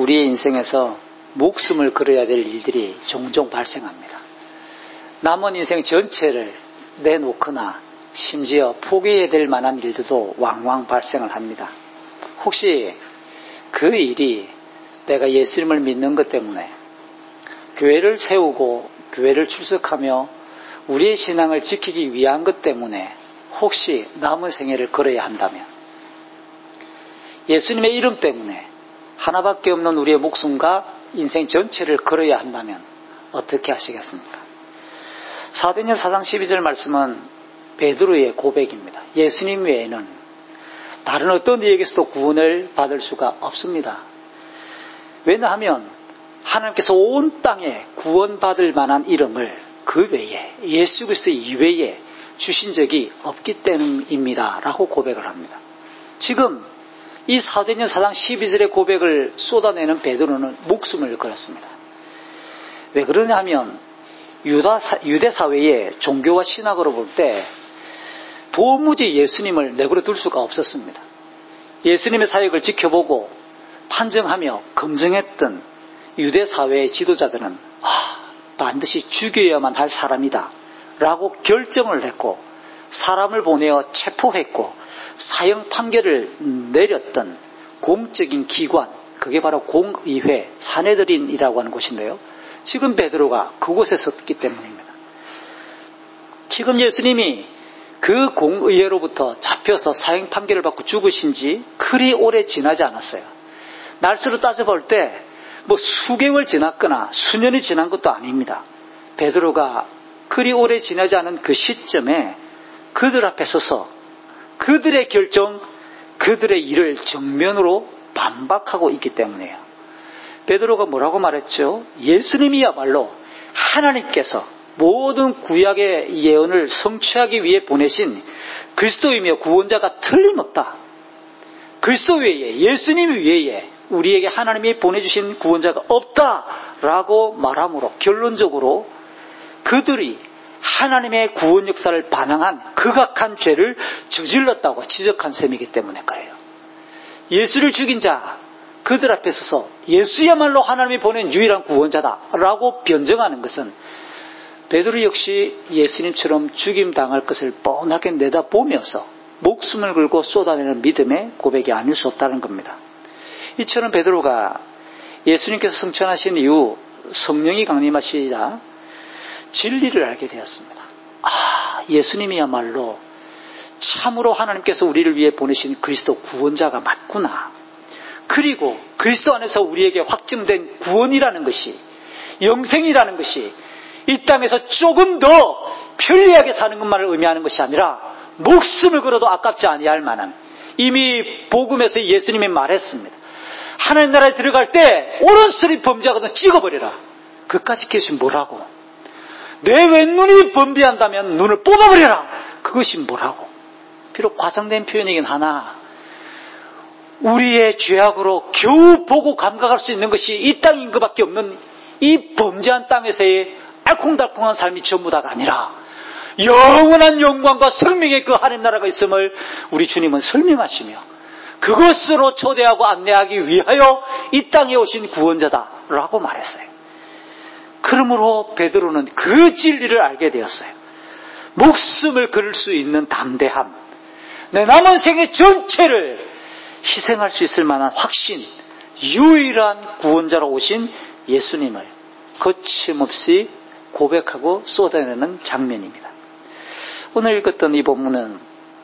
우리의 인생에서 목숨을 걸어야 될 일들이 종종 발생합니다. 남은 인생 전체를 내놓거나 심지어 포기해야 될 만한 일들도 왕왕 발생을 합니다. 혹시 그 일이 내가 예수님을 믿는 것 때문에 교회를 세우고 교회를 출석하며 우리의 신앙을 지키기 위한 것 때문에 혹시 남은 생애를 걸어야 한다면, 예수님의 이름 때문에 하나밖에 없는 우리의 목숨과 인생 전체를 걸어야 한다면 어떻게 하시겠습니까? 사도행전 4장 12절 말씀은 베드로의 고백입니다. 예수님 외에는 다른 어떤 이에게서도 구원을 받을 수가 없습니다. 왜냐하면 하나님께서 온 땅에 구원받을 만한 이름을 그 외에, 예수 그리스도 이외에 주신 적이 없기 때문입니다 라고 고백을 합니다. 지금 이 사도행전 4장 12절의 고백을 쏟아내는 베드로는 목숨을 걸었습니다. 왜 그러냐 하면 유대 사회의 종교와 신학으로 볼 때 도무지 예수님을 내버려 둘 수가 없었습니다. 예수님의 사역을 지켜보고 판정하며 검증했던 유대 사회의 지도자들은 반드시 죽여야만 할 사람이다 라고 결정을 했고, 사람을 보내어 체포했고 사형 판결을 내렸던 공적인 기관, 그게 바로 공의회 사내들인이라고 하는 곳인데요, 지금 베드로가 그곳에 섰기 때문입니다. 지금 예수님이 그 공의회로부터 잡혀서 사형 판결을 받고 죽으신 지 그리 오래 지나지 않았어요. 날수로 따져볼 때 수개월 지났거나 수년이 지난 것도 아닙니다. 베드로가 그리 오래 지나지 않은 그 시점에 그들 앞에 서서 그들의 결정, 그들의 일을 정면으로 반박하고 있기 때문이에요. 베드로가 뭐라고 말했죠? 예수님이야말로 하나님께서 모든 구약의 예언을 성취하기 위해 보내신 그리스도이며 구원자가 틀림없다. 그리스도 외에, 예수님 외에 우리에게 하나님이 보내주신 구원자가 없다라고 말함으로 결론적으로 그들이 하나님의 구원 역사를 반항한 극악한 죄를 저질렀다고 지적한 셈이기 때문에 그래요. 예수를 죽인 자, 그들 앞에 서서 예수야말로 하나님이 보낸 유일한 구원자다라고 변정하는 것은 베드로 역시 예수님처럼 죽임당할 것을 뻔하게 내다보면서 목숨을 걸고 쏟아내는 믿음의 고백이 아닐 수 없다는 겁니다. 이처럼 베드로가 예수님께서 승천하신 이후 성령이 강림하시자 진리를 알게 되었습니다. 예수님이야말로 참으로 하나님께서 우리를 위해 보내신 그리스도 구원자가 맞구나. 그리고 그리스도 안에서 우리에게 확증된 구원이라는 것이, 영생이라는 것이 이 땅에서 조금 더 편리하게 사는 것만을 의미하는 것이 아니라 목숨을 걸어도 아깝지 아니할 만한, 이미 복음에서 예수님이 말했습니다. 하나님 나라에 들어갈 때 오른손이 범죄하거든 찍어버려라. 그까지 계시 뭐라고? 내 왼눈이 범죄한다면 눈을 뽑아버려라. 그것이 뭐라고? 비록 과장된 표현이긴 하나 우리의 죄악으로 겨우 보고 감각할 수 있는 것이 이 땅인 것밖에 없는 이 범죄한 땅에서의 알콩달콩한 삶이 전부 다가 아니라 영원한 영광과 생명의 그 하나님 나라가 있음을 우리 주님은 설명하시며 그것으로 초대하고 안내하기 위하여 이 땅에 오신 구원자다라고 말했어요. 그러므로 베드로는 그 진리를 알게 되었어요. 목숨을 걸을 수 있는 담대함, 내 남은 생애 전체를 희생할 수 있을 만한 확신, 유일한 구원자로 오신 예수님을 거침없이 고백하고 쏟아내는 장면입니다. 오늘 읽었던 이 본문은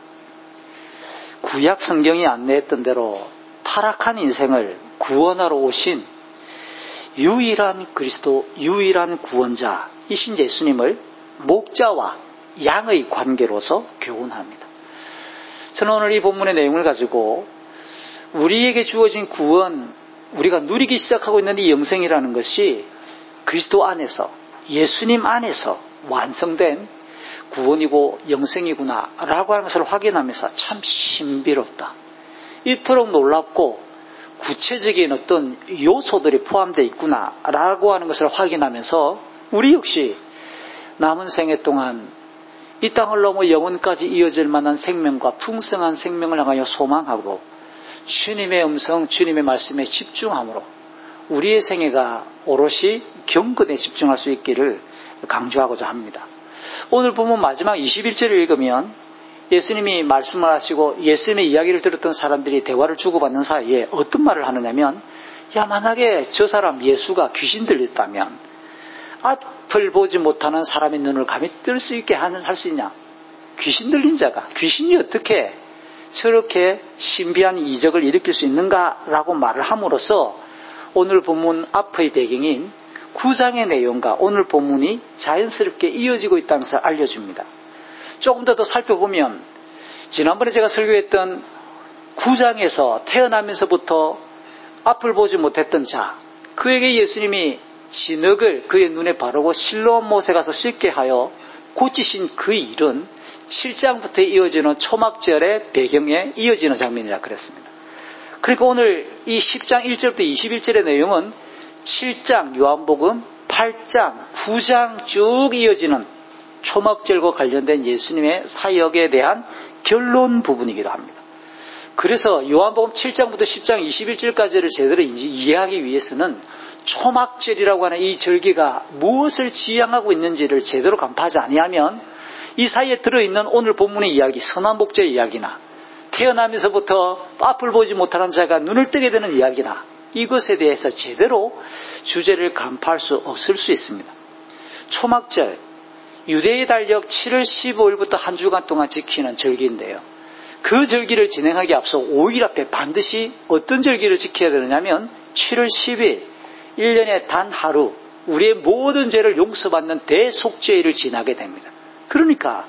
구약 성경이 안내했던 대로 타락한 인생을 구원하러 오신 유일한 그리스도, 유일한 구원자이신 예수님을 목자와 양의 관계로서 교훈합니다. 저는 오늘 이 본문의 내용을 가지고 우리에게 주어진 구원, 우리가 누리기 시작하고 있는 이 영생이라는 것이 그리스도 안에서, 예수님 안에서 완성된 구원이고 영생이구나 라고 하는 것을 확인하면서 참 신비롭다, 이토록 놀랍고 구체적인 어떤 요소들이 포함되어 있구나 라고 하는 것을 확인하면서 우리 역시 남은 생애 동안 이 땅을 넘어 영원까지 이어질 만한 생명과 풍성한 생명을 향하여 소망하고 주님의 음성, 주님의 말씀에 집중함으로 우리의 생애가 오롯이 경건에 집중할 수 있기를 강조하고자 합니다. 오늘 보면 마지막 21절을 읽으면 예수님이 말씀을 하시고 예수님의 이야기를 들었던 사람들이 대화를 주고받는 사이에 어떤 말을 하느냐면, 야, 만약에 저 사람 예수가 귀신 들렸다면 앞을 보지 못하는 사람의 눈을 감히 뜰 수 있게 할 수 있냐? 귀신 들린 자가 귀신이 어떻게 저렇게 신비한 이적을 일으킬 수 있는가라고 말을 함으로써 오늘 본문 앞의 배경인 9장의 내용과 오늘 본문이 자연스럽게 이어지고 있다는 것을 알려줍니다. 조금 더 살펴보면 지난번에 제가 설교했던 9장에서 태어나면서부터 앞을 보지 못했던 자, 그에게 예수님이 진흙을 그의 눈에 바르고 실로암 못에 가서 씻게 하여 고치신 그 일은 7장부터 이어지는 초막절의 배경에 이어지는 장면이라 그랬습니다. 그러니까 오늘 이 10장 1절부터 21절의 내용은 7장 요한복음, 8장, 9장 쭉 이어지는 초막절과 관련된 예수님의 사역에 대한 결론 부분이기도 합니다. 그래서 요한복음 7장부터 10장 21절까지를 제대로 이해하기 위해서는 초막절이라고 하는 이 절기가 무엇을 지향하고 있는지를 제대로 간파하지 아니하면 이 사이에 들어있는 오늘 본문의 이야기, 선한복절 이야기나 태어나면서부터 앞을 보지 못하는 자가 눈을 뜨게 되는 이야기나 이것에 대해서 제대로 주제를 간파할 수 없을 수 있습니다. 초막절, 유대의 달력 7월 15일부터 한 주간 동안 지키는 절기인데요. 그 절기를 진행하기 앞서 5일 앞에 반드시 어떤 절기를 지켜야 되느냐면 7월 10일, 1년에 단 하루 우리의 모든 죄를 용서받는 대속죄일을 지나게 됩니다. 그러니까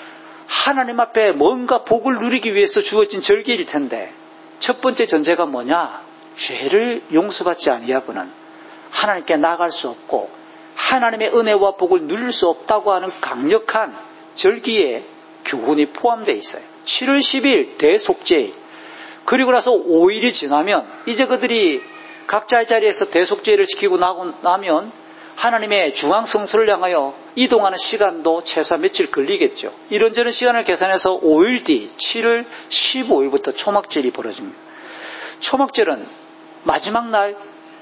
하나님 앞에 뭔가 복을 누리기 위해서 주어진 절기일 텐데 첫 번째 전제가 뭐냐? 죄를 용서받지 아니하고는 하나님께 나아갈 수 없고 하나님의 은혜와 복을 누릴 수 없다고 하는 강력한 절기에 교훈이 포함되어 있어요. 7월 10일 대속죄일, 그리고 나서 5일이 지나면 이제 그들이 각자의 자리에서 대속죄를 지키고 나면 하나님의 중앙성소를 향하여 이동하는 시간도 최소한 며칠 걸리겠죠. 이런저런 시간을 계산해서 5일 뒤 7월 15일부터 초막절이 벌어집니다. 초막절은 마지막 날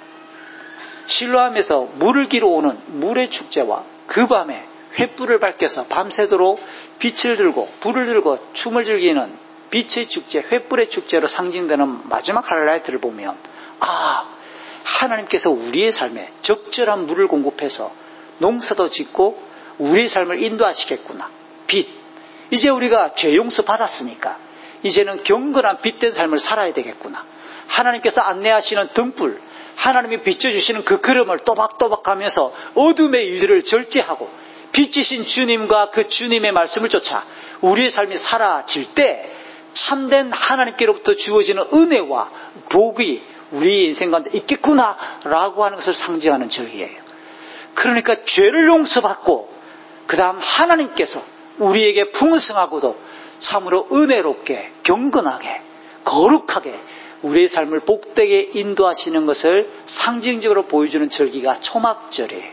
실로암에서 물을 기러 오는 물의 축제와 그 밤에 횃불을 밝혀서 밤새도록 빛을 들고 불을 들고 춤을 즐기는 빛의 축제, 횃불의 축제로 상징되는 마지막 하이라이트를 보면 하나님께서 우리의 삶에 적절한 물을 공급해서 농사도 짓고 우리의 삶을 인도하시겠구나. 빛. 이제 우리가 죄 용서 받았으니까 이제는 경건한 빛된 삶을 살아야 되겠구나. 하나님께서 안내하시는 등불, 하나님이 비춰주시는 그 걸음을 또박또박 하면서 어둠의 일들을 절제하고 빛이신 주님과 그 주님의 말씀을 쫓아 우리의 삶이 사라질 때 참된 하나님께로부터 주어지는 은혜와 복이 우리 인생 가운데 있겠구나라고 하는 것을 상징하는 절기예요. 그러니까 죄를 용서받고 그 다음 하나님께서 우리에게 풍성하고도 참으로 은혜롭게 경건하게 거룩하게 우리의 삶을 복되게 인도하시는 것을 상징적으로 보여주는 절기가 초막절이에요.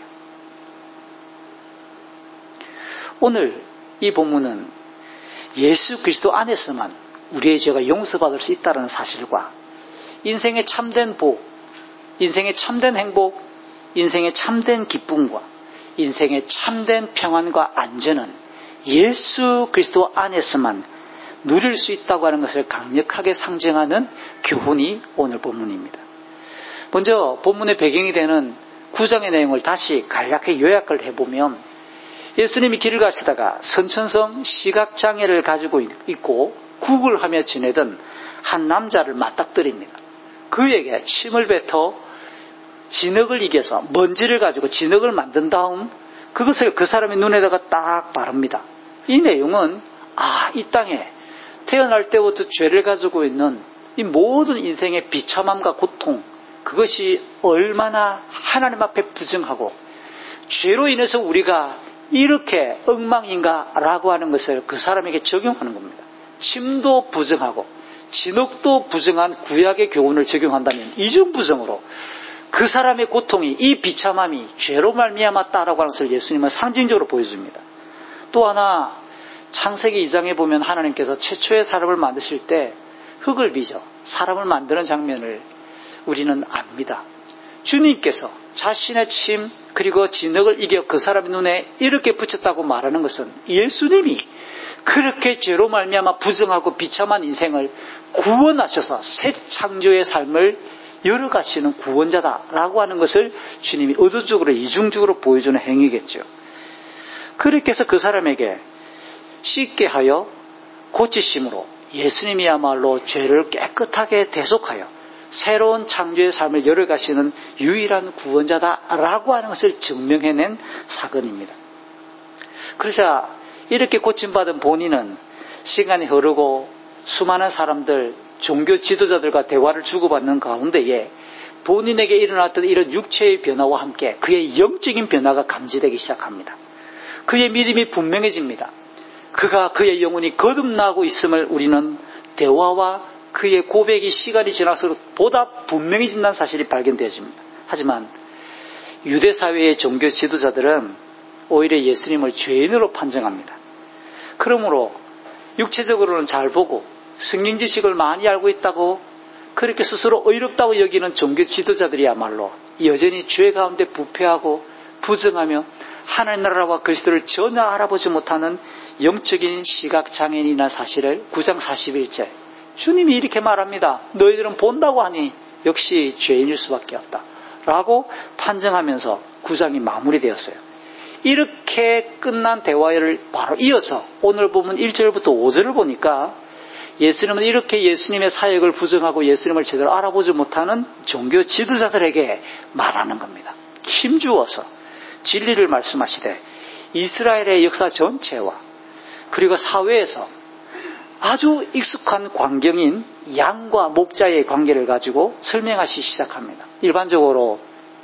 오늘 이 본문은 예수 그리스도 안에서만 우리의 죄가 용서받을 수 있다는 사실과 인생의 참된 복, 인생의 참된 행복, 인생의 참된 기쁨과 인생의 참된 평안과 안전은 예수 그리스도 안에서만 누릴 수 있다고 하는 것을 강력하게 상징하는 교훈이 오늘 본문입니다. 먼저 본문의 배경이 되는 9장의 내용을 다시 간략하게 요약을 해보면 예수님이 길을 가시다가 선천성 시각장애를 가지고 있고 국을 하며 지내던 한 남자를 맞닥뜨립니다. 그에게 침을 뱉어 진흙을 이겨서 먼지를 가지고 진흙을 만든 다음 그것을 그 사람의 눈에다가 딱 바릅니다. 이 내용은 이 땅에 태어날 때부터 죄를 가지고 있는 이 모든 인생의 비참함과 고통, 그것이 얼마나 하나님 앞에 부정하고 죄로 인해서 우리가 이렇게 엉망인가라고 하는 것을 그 사람에게 적용하는 겁니다. 침도 부정하고 진흙도 부정한 구약의 교훈을 적용한다면 이중부정으로 그 사람의 고통이, 이 비참함이 죄로 말미암았다라고 하는 것을 예수님은 상징적으로 보여줍니다. 또 하나 창세기 2장에 보면 하나님께서 최초의 사람을 만드실 때 흙을 빚어 사람을 만드는 장면을 우리는 압니다. 주님께서 자신의 침 그리고 진흙을 이겨 그 사람의 눈에 이렇게 붙였다고 말하는 것은 예수님이 그렇게 죄로 말미암아 부정하고 비참한 인생을 구원하셔서 새 창조의 삶을 열어가시는 구원자다라고 하는 것을 주님이 의도적으로 이중적으로 보여주는 행위겠죠. 그렇게 해서 그 사람에게 씻게 하여 고치심으로 예수님이야말로 죄를 깨끗하게 대속하여 새로운 창조의 삶을 열어가시는 유일한 구원자다라고 하는 것을 증명해낸 사건입니다. 그러자 이렇게 고침받은 본인은 시간이 흐르고 수많은 사람들, 종교 지도자들과 대화를 주고받는 가운데에 본인에게 일어났던 이런 육체의 변화와 함께 그의 영적인 변화가 감지되기 시작합니다. 그의 믿음이 분명해집니다. 그의 영혼이 거듭나고 있음을 우리는 대화와 그의 고백이 시간이 지나서 보다 분명해진다는 사실이 발견되어집니다. 하지만 유대 사회의 종교 지도자들은 오히려 예수님을 죄인으로 판정합니다. 그러므로 육체적으로는 잘 보고 성경 지식을 많이 알고 있다고 그렇게 스스로 의롭다고 여기는 종교 지도자들이야말로 여전히 죄 가운데 부패하고 부정하며 하나님 나라와 그리스도를 전혀 알아보지 못하는 영적인 시각장애인이라는 사실을 9장 41절 주님이 이렇게 말합니다. 너희들은 본다고 하니 역시 죄인일 수밖에 없다 라고 판정하면서 9장이 마무리되었어요. 이렇게 끝난 대화를 바로 이어서 오늘 보면 1절부터 5절을 보니까 예수님은 이렇게 예수님의 사역을 부정하고 예수님을 제대로 알아보지 못하는 종교 지도자들에게 말하는 겁니다. 힘주어서 진리를 말씀하시되 이스라엘의 역사 전체와 그리고 사회에서 아주 익숙한 광경인 양과 목자의 관계를 가지고 설명하시기 시작합니다. 일반적으로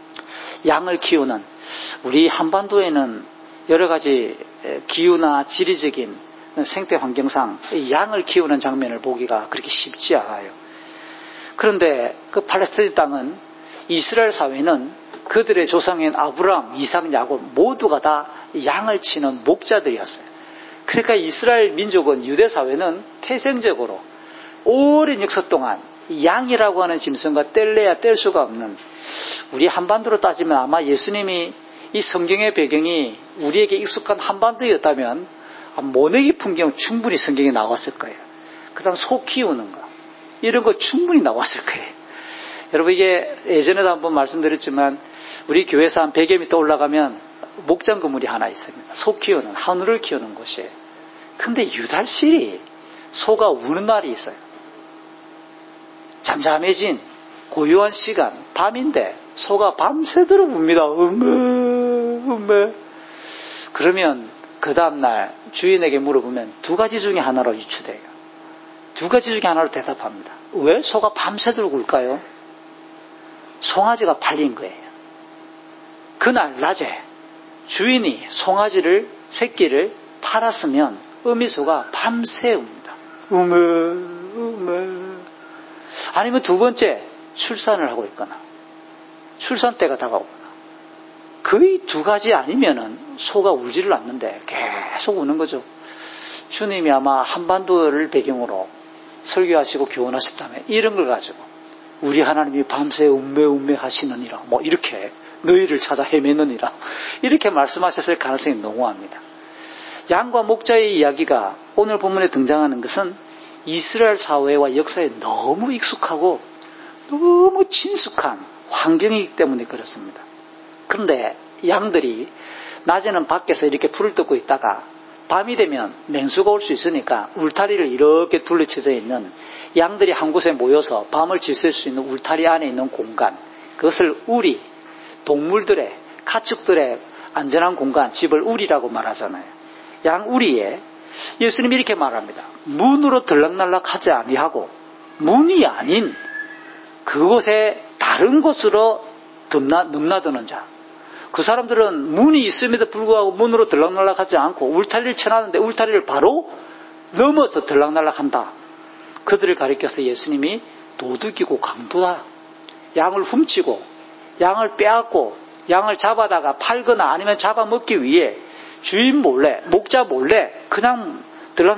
양을 키우는 우리 한반도에는 여러 가지 기후나 지리적인 생태 환경상 양을 키우는 장면을 보기가 그렇게 쉽지 않아요. 그런데 그 팔레스타인 땅은 이스라엘 사회는 그들의 조상인 아브라함, 이삭, 야곱 모두가 다 양을 치는 목자들이었어요. 그러니까 이스라엘 민족은 유대 사회는 태생적으로 오랜 역사 동안 양이라고 하는 짐승과 뗄래야 뗄 수가 없는 우리 한반도로 따지면 아마 예수님이 이 성경의 배경이 우리에게 익숙한 한반도였다면 모내기 풍경 충분히 성경에 나왔을 거예요. 그 다음 소 키우는 거 이런 거 충분히 나왔을 거예요. 여러분 이게 예전에도 한번 말씀드렸지만 우리 교회에서 한 100여 미터 올라가면 목장 건물이 하나 있습니다. 소 키우는 한우를 키우는 곳이에요. 근데 유달실이 소가 우는 날이 있어요. 잠잠해진 고요한 시간 밤인데 소가 밤새도록 웁니다. 그러면 그 다음날 주인에게 물어보면 두 가지 중에 하나로 유추돼요. 두 가지 중에 하나로 대답합니다. 왜 소가 밤새도록 울까요? 송아지가 팔린 거예요. 그날 낮에 주인이 송아지를 새끼를 팔았으면 어미소가 밤새 웁니다. 아니면 두 번째 출산을 하고 있거나 출산 때가 다가오거나 거의 두 가지 아니면은 소가 울지를 않는데 계속 우는 거죠. 주님이 아마 한반도를 배경으로 설교하시고 교훈하셨다면 이런 걸 가지고 우리 하나님이 밤새 음매 하시느니라 뭐 이렇게 너희를 찾아 헤매느니라 이렇게 말씀하셨을 가능성이 농후합니다. 양과 목자의 이야기가 오늘 본문에 등장하는 것은 이스라엘 사회와 역사에 너무 익숙하고 너무 친숙한 환경이기 때문에 그렇습니다. 그런데 양들이 낮에는 밖에서 이렇게 풀을 뜯고 있다가 밤이 되면 맹수가 올 수 있으니까 울타리를 이렇게 둘러쳐져 있는 양들이 한 곳에 모여서 밤을 지샐 수 있는 울타리 안에 있는 공간, 그것을 우리, 동물들의, 가축들의 안전한 공간, 집을 우리라고 말하잖아요. 양 우리에 예수님이 이렇게 말합니다. 문으로 들락날락 하지 아니하고 문이 아닌 그곳에 다른 곳으로 넘나드는 자. 그 사람들은 문이 있음에도 불구하고 문으로 들락날락하지 않고 울타리를 쳐놨는데 울타리를 바로 넘어서 들락날락한다. 그들을 가리켜서 예수님이 도둑이고 강도다. 양을 훔치고 양을 빼앗고 양을 잡아다가 팔거나 아니면 잡아먹기 위해 주인 몰래 목자 몰래 그냥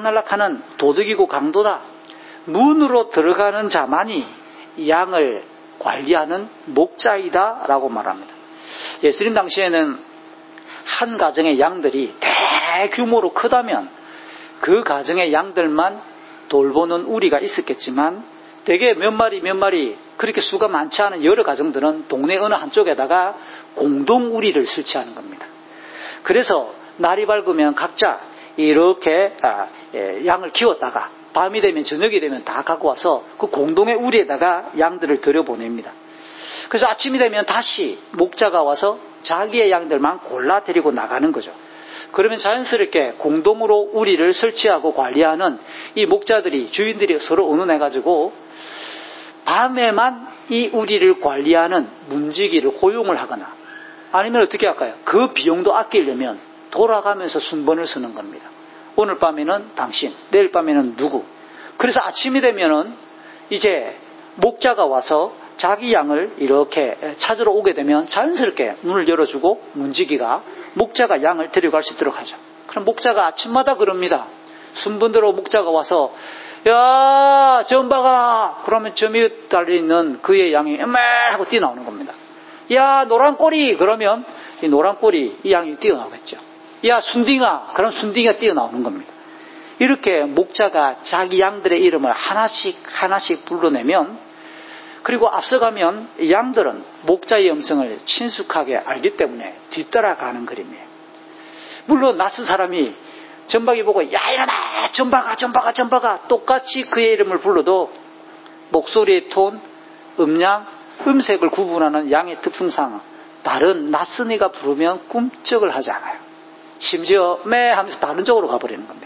들락날락하는 도둑이고 강도다. 문으로 들어가는 자만이 양을 관리하는 목자이다라고 말합니다. 예수님 당시에는 한 가정의 양들이 대규모로 크다면 그 가정의 양들만 돌보는 우리가 있었겠지만 대개 몇 마리 그렇게 수가 많지 않은 여러 가정들은 동네 어느 한쪽에다가 공동 우리를 설치하는 겁니다. 그래서 날이 밝으면 각자 이렇게 양을 키웠다가 밤이 되면 저녁이 되면 다 갖고 와서 그 공동의 우리에다가 양들을 들여보냅니다. 그래서 아침이 되면 다시 목자가 와서 자기의 양들만 골라 데리고 나가는 거죠. 그러면 자연스럽게 공동으로 우리를 설치하고 관리하는 이 목자들이 주인들이 서로 의논해가지고 밤에만 이 우리를 관리하는 문지기를 고용을 하거나 아니면 어떻게 할까요? 그 비용도 아끼려면 돌아가면서 순번을 쓰는 겁니다. 오늘 밤에는 당신, 내일 밤에는 누구. 그래서 아침이 되면은 이제 목자가 와서 자기 양을 이렇게 찾으러 오게 되면 자연스럽게 문을 열어주고 문지기가 목자가 양을 데려갈 수 있도록 하죠. 그럼 목자가 아침마다 그럽니다. 순번대로 목자가 와서 야, 점 봐가. 그러면 점 위에 달려있는 그의 양이 엠메 하고 뛰어나오는 겁니다. 야, 노란 꼬리. 그러면 이 노란 꼬리 이 양이 뛰어나오겠죠. 야, 순딩아. 그럼 순딩이가 뛰어나오는 겁니다. 이렇게 목자가 자기 양들의 이름을 하나씩 불러내면 그리고 앞서가면 양들은 목자의 음성을 친숙하게 알기 때문에 뒤따라가는 그림이에요. 물론 낯선 사람이 전박이 보고 야 일어나 전박아 똑같이 그의 이름을 불러도 목소리의 톤, 음량, 음색을 구분하는 양의 특성상 다른 낯선 이가 부르면 꿈쩍을 하지 않아요. 심지어 매 하면서 다른 쪽으로 가버리는 겁니다.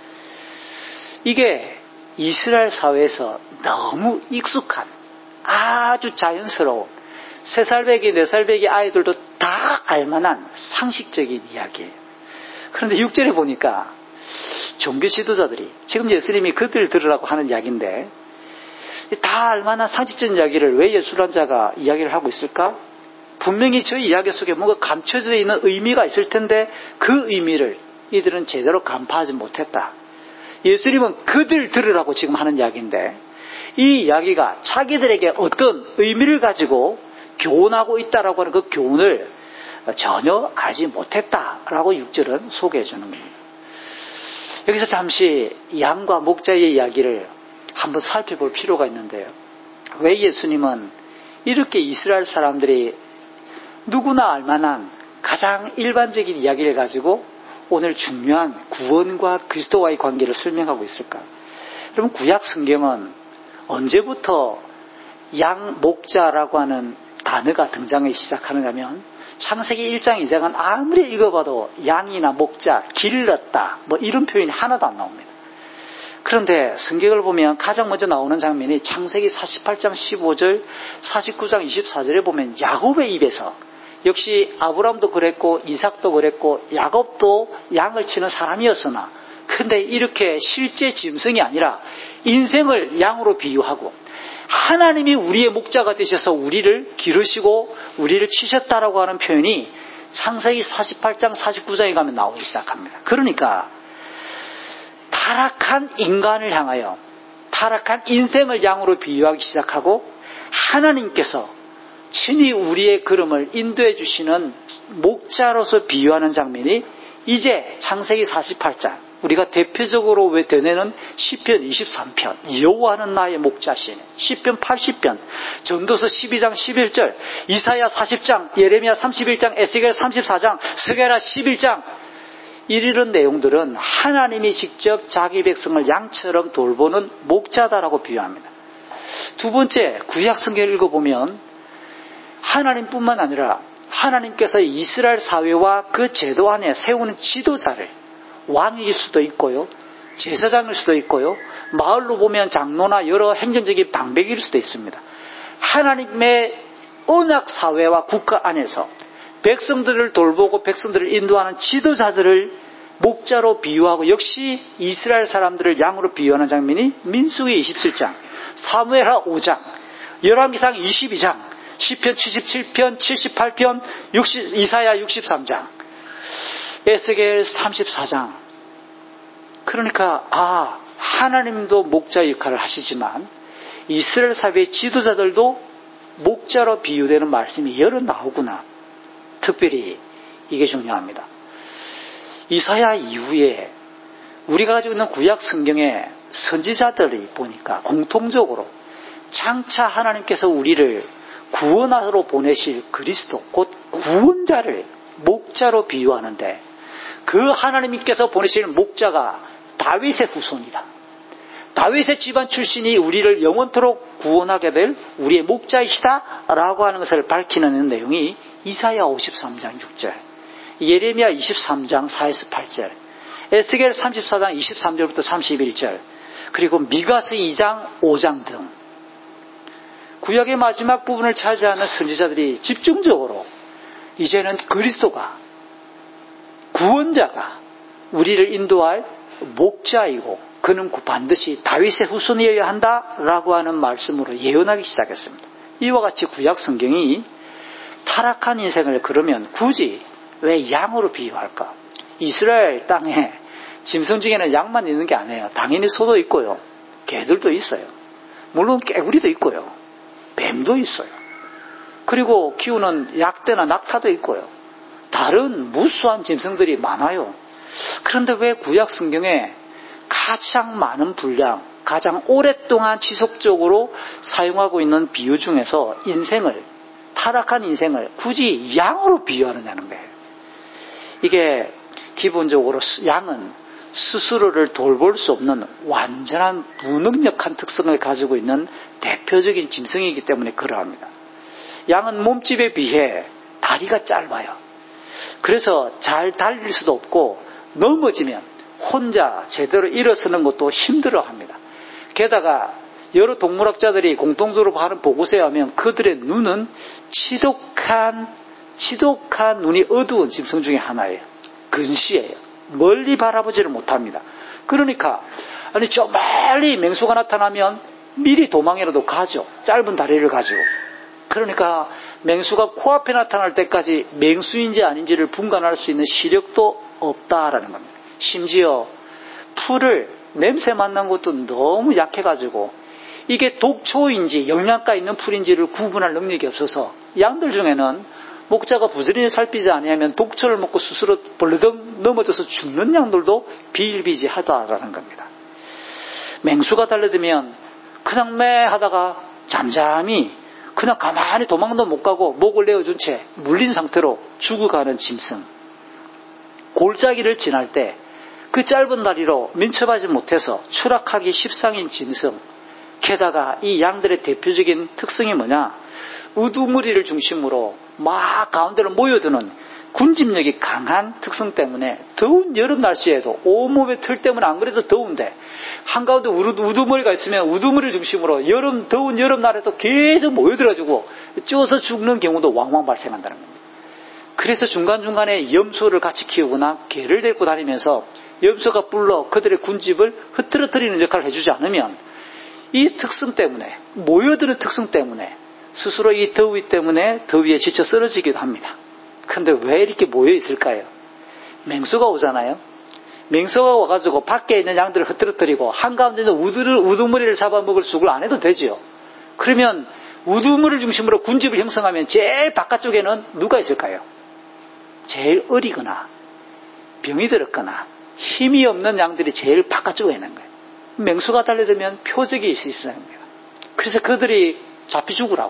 이게 이스라엘 사회에서 너무 익숙한 아주 자연스러운 3살배기 4살배기 아이들도 다 알만한 상식적인 이야기예요. 그런데 6절에 보니까 종교 지도자들이 지금 예수님이 그들 들으라고 하는 이야기인데 다 알만한 상식적인 이야기를 왜 예술한자가 이야기를 하고 있을까? 분명히 저 이야기 속에 뭔가 감춰져 있는 의미가 있을 텐데 그 의미를 이들은 제대로 간파하지 못했다. 예수님은 그들 들으라고 지금 하는 이야기인데 이 이야기가 자기들에게 어떤 의미를 가지고 교훈하고 있다라고 하는 그 교훈을 전혀 알지 못했다라고 6절은 소개해 주는 겁니다. 여기서 잠시 양과 목자의 이야기를 한번 살펴볼 필요가 있는데요. 왜 예수님은 이렇게 이스라엘 사람들이 누구나 알만한 가장 일반적인 이야기를 가지고 오늘 중요한 구원과 그리스도와의 관계를 설명하고 있을까? 여러분 구약 성경은 언제부터 양, 목자라고 하는 단어가 등장하기 시작하는가면 창세기 1장 2장은 아무리 읽어봐도 양이나 목자, 길렀다 뭐 이런 표현이 하나도 안 나옵니다. 그런데 성경을 보면 가장 먼저 나오는 장면이 창세기 48장 15절 49장 24절에 보면 야곱의 입에서 역시 아브라함도 그랬고 이삭도 그랬고 야곱도 양을 치는 사람이었으나 근데 이렇게 실제 짐승이 아니라 인생을 양으로 비유하고 하나님이 우리의 목자가 되셔서 우리를 기르시고 우리를 치셨다라고 하는 표현이 창세기 48장 49장에 가면 나오기 시작합니다. 그러니까 타락한 인간을 향하여 타락한 인생을 양으로 비유하기 시작하고 하나님께서 친히 우리의 걸음을 인도해 주시는 목자로서 비유하는 장면이 이제 창세기 48장 우리가 대표적으로 왜 되뇌는 시편 23편 여호와는 나의 목자시네 시편 80편 전도서 12장 11절 이사야 40장 예레미야 31장 에스겔 34장 스게라 11장 이런 내용들은 하나님이 직접 자기 백성을 양처럼 돌보는 목자다라고 비유합니다. 두 번째 구약 성경을 읽어보면 하나님뿐만 아니라 하나님께서 이스라엘 사회와 그 제도 안에 세우는 지도자를 왕일 수도 있고요 제사장일 수도 있고요 마을로 보면 장로나 여러 행정적인 방백일 수도 있습니다. 하나님의 언약 사회와 국가 안에서 백성들을 돌보고 백성들을 인도하는 지도자들을 목자로 비유하고 역시 이스라엘 사람들을 양으로 비유하는 장면이 민수기 27장 사무엘하 5장 열왕기상 22장 시편 77편 78편 이사야 63장 에스겔 34장 그러니까 하나님도 목자 역할을 하시지만 이스라엘 사회의 지도자들도 목자로 비유되는 말씀이 여러 나오구나. 특별히 이게 중요합니다. 이사야 이후에 우리가 가지고 있는 구약 성경의 선지자들이 보니까 공통적으로 장차 하나님께서 우리를 구원하러 보내실 그리스도, 곧 구원자를 목자로 비유하는데, 그 하나님께서 보내실 목자가 다윗의 후손이다. 다윗의 집안 출신이 우리를 영원토록 구원하게 될 우리의 목자이시다 라고 하는 것을 밝히는 내용이 이사야 53장 6절, 예레미야 23장 4에서 8절, 에스겔 34장 23절부터 31절, 그리고 미가서 2장 5장 등 구약의 마지막 부분을 차지하는 선지자들이 집중적으로 이제는 그리스도가, 구원자가 우리를 인도할 목자이고 그는 반드시 다윗의 후손이어야 한다라고 하는 말씀으로 예언하기 시작했습니다. 이와 같이 구약 성경이 타락한 인생을 그러면 굳이 왜 양으로 비유할까? 이스라엘 땅에 짐승 중에는 양만 있는 게 아니에요. 당연히 소도 있고요, 개들도 있어요, 물론 개구리도 있고요, 뱀도 있어요, 그리고 키우는 약대나 낙타도 있고요, 다른 무수한 짐승들이 많아요. 그런데 왜 구약 성경에 가장 많은 분량, 가장 오랫동안 지속적으로 사용하고 있는 비유 중에서 인생을, 타락한 인생을 굳이 양으로 비유하느냐는 거예요. 이게 기본적으로 양은 스스로를 돌볼 수 없는 완전한 무능력한 특성을 가지고 있는 대표적인 짐승이기 때문에 그러합니다. 양은 몸집에 비해 다리가 짧아요. 그래서 잘 달릴 수도 없고 넘어지면 혼자 제대로 일어서는 것도 힘들어합니다. 게다가 여러 동물학자들이 공통적으로 하는 보고서에 하면 그들의 눈은 지독한 눈이 어두운 짐승 중에 하나예요. 근시예요. 멀리 바라보지를 못합니다. 그러니까 저 멀리 맹수가 나타나면 미리 도망이라도 가죠. 짧은 다리를 가지고. 그러니까 맹수가 코앞에 나타날 때까지 맹수인지 아닌지를 분간할 수 있는 시력도 없다라는 겁니다. 심지어 풀을 냄새 맡는 것도 너무 약해가지고 이게 독초인지 영양가 있는 풀인지를 구분할 능력이 없어서 양들 중에는 목자가 부지런히 살피지 아니하면 독초를 먹고 스스로 벌러덩 넘어져서 죽는 양들도 비일비재하다라는 겁니다. 맹수가 달려들면 그냥 매 하다가 잠잠히 그냥 가만히 도망도 못 가고 목을 내어준 채 물린 상태로 죽어가는 짐승. 골짜기를 지날 때 그 짧은 다리로 민첩하지 못해서 추락하기 십상인 짐승. 게다가 이 양들의 대표적인 특성이 뭐냐? 우두머리를 중심으로 막 가운데로 모여드는 군집력이 강한 특성 때문에 더운 여름 날씨에도 온몸에 털 때문에 안 그래도 더운데 한가운데 우두머리가 있으면 우두머리를 중심으로 더운 여름날에도 계속 모여들어가지고 쪄서 죽는 경우도 왕왕 발생한다는 겁니다. 그래서 중간중간에 염소를 같이 키우거나 개를 데리고 다니면서 염소가 불러 그들의 군집을 흐트러뜨리는 역할을 해주지 않으면 이 특성 때문에, 모여드는 특성 때문에 스스로 이 더위 때문에 더위에 지쳐 쓰러지기도 합니다. 근데 왜 이렇게 모여 있을까요? 맹수가 오잖아요. 맹수가 와가지고 밖에 있는 양들을 흐트러뜨리고 한가운데 있는 우두머리를 잡아먹을 수를 안 해도 되죠. 그러면 우두머리를 중심으로 군집을 형성하면 제일 바깥쪽에는 누가 있을까요? 제일 어리거나 병이 들었거나 힘이 없는 양들이 제일 바깥쪽에 있는 거예요. 맹수가 달려들면 표적이 있을 수 있습니다. 그래서 그들이 잡히 죽으라고.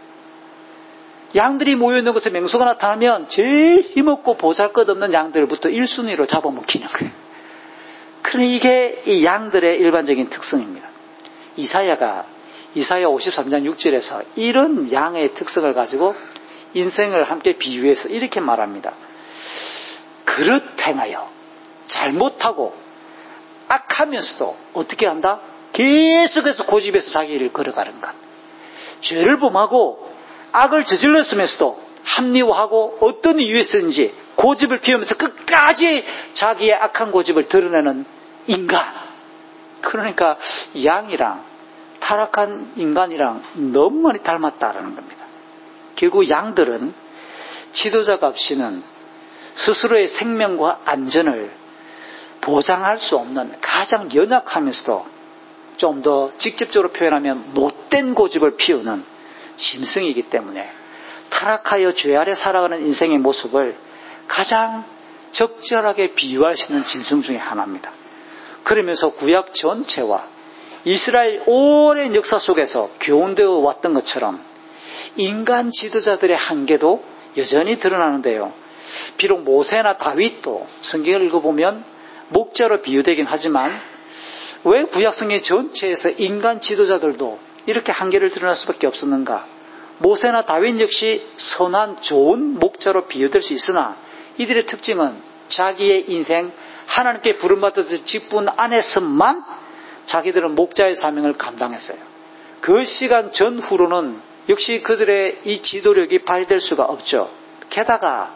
양들이 모여있는 곳에 맹수가 나타나면 제일 힘없고 보잘것없는 양들부터 1순위로 잡아먹히는 거예요. 그러니 이게 이 양들의 일반적인 특성입니다. 이사야 53장 6절에서 이런 양의 특성을 가지고 인생을 함께 비유해서 이렇게 말합니다. 그릇 행하여 잘못하고 악하면서도 어떻게 한다? 계속해서 고집해서 자기 일을 걸어가는 것. 죄를 범하고 악을 저질렀으면서도 합리화하고 어떤 이유에서인지 고집을 피우면서 끝까지 자기의 악한 고집을 드러내는 인간. 그러니까 양이랑 타락한 인간이랑 너무 많이 닮았다라는 겁니다. 결국 양들은 지도자가 없이는 스스로의 생명과 안전을 보장할 수 없는 가장 연약하면서도 좀 더 직접적으로 표현하면 못된 고집을 피우는 짐승이기 때문에 타락하여 죄 아래 살아가는 인생의 모습을 가장 적절하게 비유할 수 있는 짐승 중에 하나입니다. 그러면서 구약 전체와 이스라엘 오랜 역사 속에서 교훈되어 왔던 것처럼 인간 지도자들의 한계도 여전히 드러나는데요. 비록 모세나 다윗도 성경을 읽어보면 목자로 비유되긴 하지만 왜 구약성경 전체에서 인간 지도자들도 이렇게 한계를 드러날 수밖에 없었는가? 모세나 다윗 역시 선한 좋은 목자로 비유될 수 있으나 이들의 특징은 자기의 인생 하나님께 부름받은 직분 안에서만 자기들은 목자의 사명을 감당했어요. 그 시간 전후로는 역시 그들의 이 지도력이 발휘될 수가 없죠. 게다가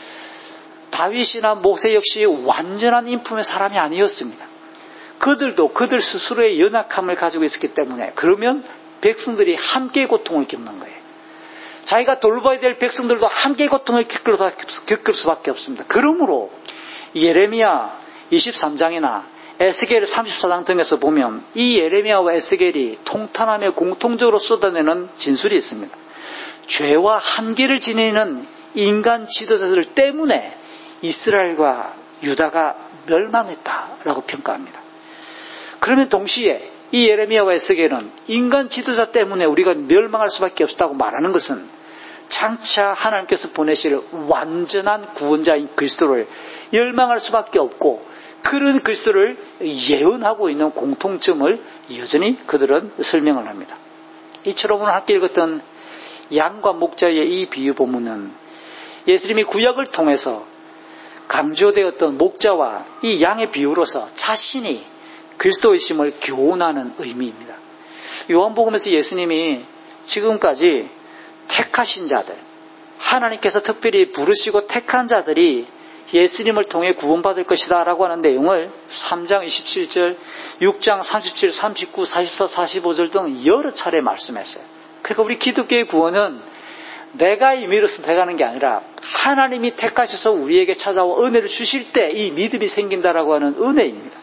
다윗이나 모세 역시 완전한 인품의 사람이 아니었습니다. 그들도 그들 스스로의 연약함을 가지고 있었기 때문에 그러면 백성들이 함께 고통을 겪는 거예요. 자기가 돌봐야 될 백성들도 함께 고통을 겪을 수밖에 없습니다. 그러므로 예레미야 23장이나 에스겔 34장 등에서 보면 이 예레미야와 에스겔이 통탄하며 공통적으로 쏟아내는 진술이 있습니다. 죄와 한계를 지니는 인간 지도자들 때문에 이스라엘과 유다가 멸망했다라고 평가합니다. 그러면 동시에 이 예레미야와 에스겔은 인간 지도자 때문에 우리가 멸망할 수밖에 없다고 말하는 것은 장차 하나님께서 보내실 완전한 구원자인 그리스도를 멸망할 수밖에 없고 그런 그리스도를 예언하고 있는 공통점을 여전히 그들은 설명을 합니다. 이처럼 오늘 함께 읽었던 양과 목자의 이 비유 본문은 예수님이 구약을 통해서 강조되었던 목자와 이 양의 비유로서 자신이 그리스도이심을 교훈하는 의미입니다. 요한복음에서 예수님이 지금까지 택하신 자들, 하나님께서 특별히 부르시고 택한 자들이 예수님을 통해 구원받을 것이다 라고 하는 내용을 3장 27절, 6장 37, 39, 44, 45절 등 여러 차례 말씀했어요. 그러니까 우리 기독교의 구원은 내가 임의로서 돼가는 게 아니라 하나님이 택하셔서 우리에게 찾아와 은혜를 주실 때 이 믿음이 생긴다라고 하는 은혜입니다.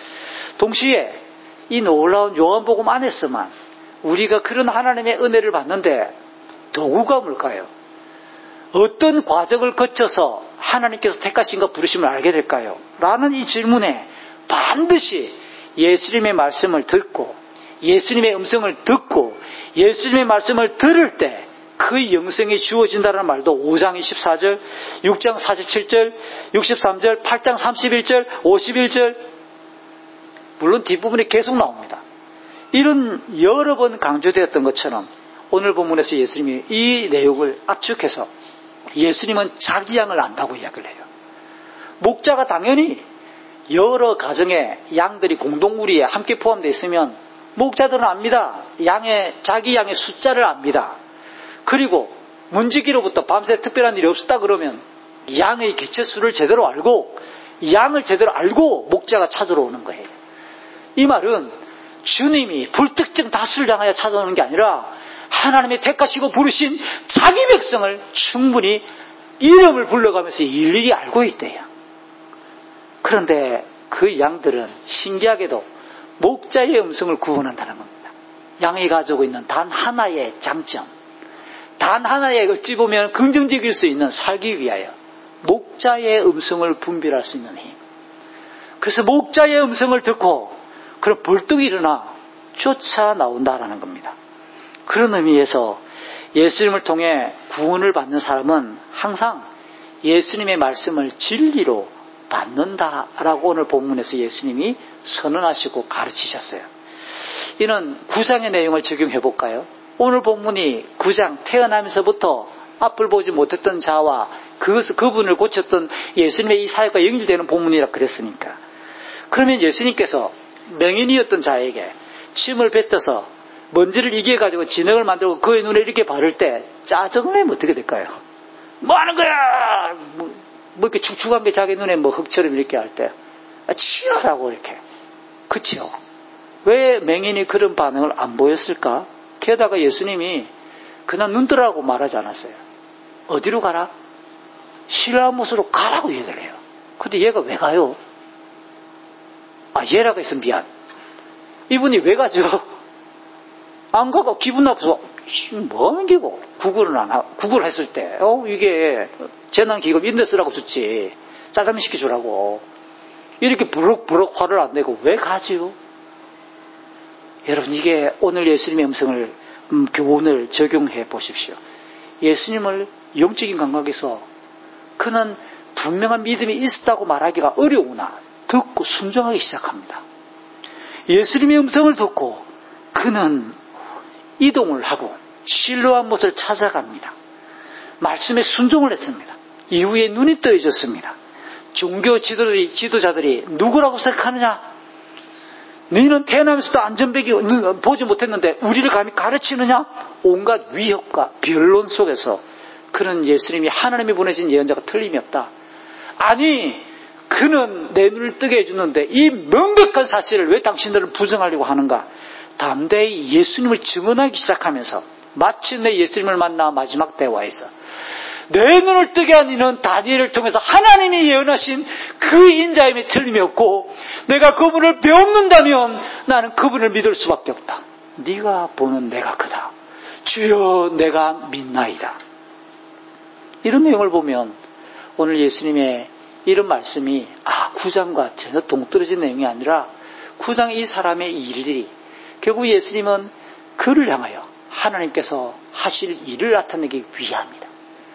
동시에 이 놀라운 요한복음 안에서만 우리가 그런 하나님의 은혜를 받는데 도구가 뭘까요? 어떤 과정을 거쳐서 하나님께서 택하신가 부르심을 알게 될까요? 라는 이 질문에 반드시 예수님의 말씀을 듣고 예수님의 음성을 듣고 예수님의 말씀을 들을 때 그 영성이 주어진다는 말도 5장 24절, 6장 47절, 63절, 8장 31절, 51절 물론 뒷부분에 계속 나옵니다. 이런 여러 번 강조되었던 것처럼 오늘 본문에서 예수님이 이 내용을 압축해서 예수님은 자기 양을 안다고 이야기를 해요. 목자가 당연히 여러 가정의 양들이 공동우리에 함께 포함되어 있으면 목자들은 압니다. 자기 양의 숫자를 압니다. 그리고 문지기로부터 밤새 특별한 일이 없었다 그러면 양의 개체수를 제대로 알고 양을 제대로 알고 목자가 찾으러 오는 거예요. 이 말은 주님이 불특정 다수를 향하여 찾아오는 게 아니라 하나님의 택하시고 부르신 자기 백성을 충분히 이름을 불러가면서 일일이 알고 있대요. 그런데 그 양들은 신기하게도 목자의 음성을 구분한다는 겁니다. 양이 가지고 있는 단 하나의 장점, 단 하나의 어찌 보면 긍정적일 수 있는 살기 위하여 목자의 음성을 분별할 수 있는 힘. 그래서 목자의 음성을 듣고 그럼 벌떡 일어나 쫓아 나온다라는 겁니다. 그런 의미에서 예수님을 통해 구원을 받는 사람은 항상 예수님의 말씀을 진리로 받는다라고 오늘 본문에서 예수님이 선언하시고 가르치셨어요. 이는 9장의 내용을 적용해 볼까요? 오늘 본문이 9장 태어나면서부터 앞을 보지 못했던 자와 그분을 고쳤던 예수님의 이 사역과 연결되는 본문이라 그랬으니까. 그러면 예수님께서 맹인이었던 자에게 침을 뱉어서 먼지를 이겨가지고 진흙을 만들고 그의 눈에 이렇게 바를 때 짜증을 내면 어떻게 될까요? 뭐 하는 거야! 뭐 이렇게 축축한 게 자기 눈에 뭐 흙처럼 이렇게 할 때 치우라고 이렇게. 그치요? 왜 맹인이 그런 반응을 안 보였을까? 게다가 예수님이 그냥 눈 뜨라고 말하지 않았어요. 어디로 가라? 실라못으로 가라고 얘기를 해요. 근데 얘가 왜 가요? 얘라고 해서 미안. 이분이 왜 가죠? 안 가고 기분 나빠서 뭐 하는 기고? 구글을 했을 때, 이게 재난기금 인내 쓰라고 줬지. 짜장면 시켜주라고. 이렇게 부럭부럭 화를 안 내고 왜 가지요? 여러분, 이게 오늘 예수님의 음성을, 교훈을 적용해 보십시오. 예수님을 영적인 감각에서 그는 분명한 믿음이 있었다고 말하기가 어려우나 듣고 순종하기 시작합니다. 예수님의 음성을 듣고 그는 이동을 하고 실로암 못을 찾아갑니다. 말씀에 순종을 했습니다. 이후에 눈이 떠져졌습니다. 종교 지도자들이 누구라고 생각하느냐? 너희는 태어나면서도 안전벨기 보지 못했는데 우리를 감히 가르치느냐? 온갖 위협과 변론 속에서 그는 예수님이 하나님이 보내신 예언자가 틀림이 없다. 아니, 그는 내 눈을 뜨게 해주는데 이 명백한 사실을 왜 당신들은 부정하려고 하는가? 담대히 예수님을 증언하기 시작하면서 마침내 예수님을 만나 마지막 대화에서 내 눈을 뜨게 한 이는 다니엘을 통해서 하나님이 예언하신 그 인자임에 틀림이 없고 내가 그분을 배웁는다면 나는 그분을 믿을 수밖에 없다. 네가 보는 내가 그다. 주여 내가 믿나이다. 이런 내용을 보면 오늘 예수님의 이런 말씀이 9장과 전혀 동떨어진 내용이 아니라 9장 이 사람의 일들이 결국 예수님은 그를 향하여 하나님께서 하실 일을 나타내기 위함이다.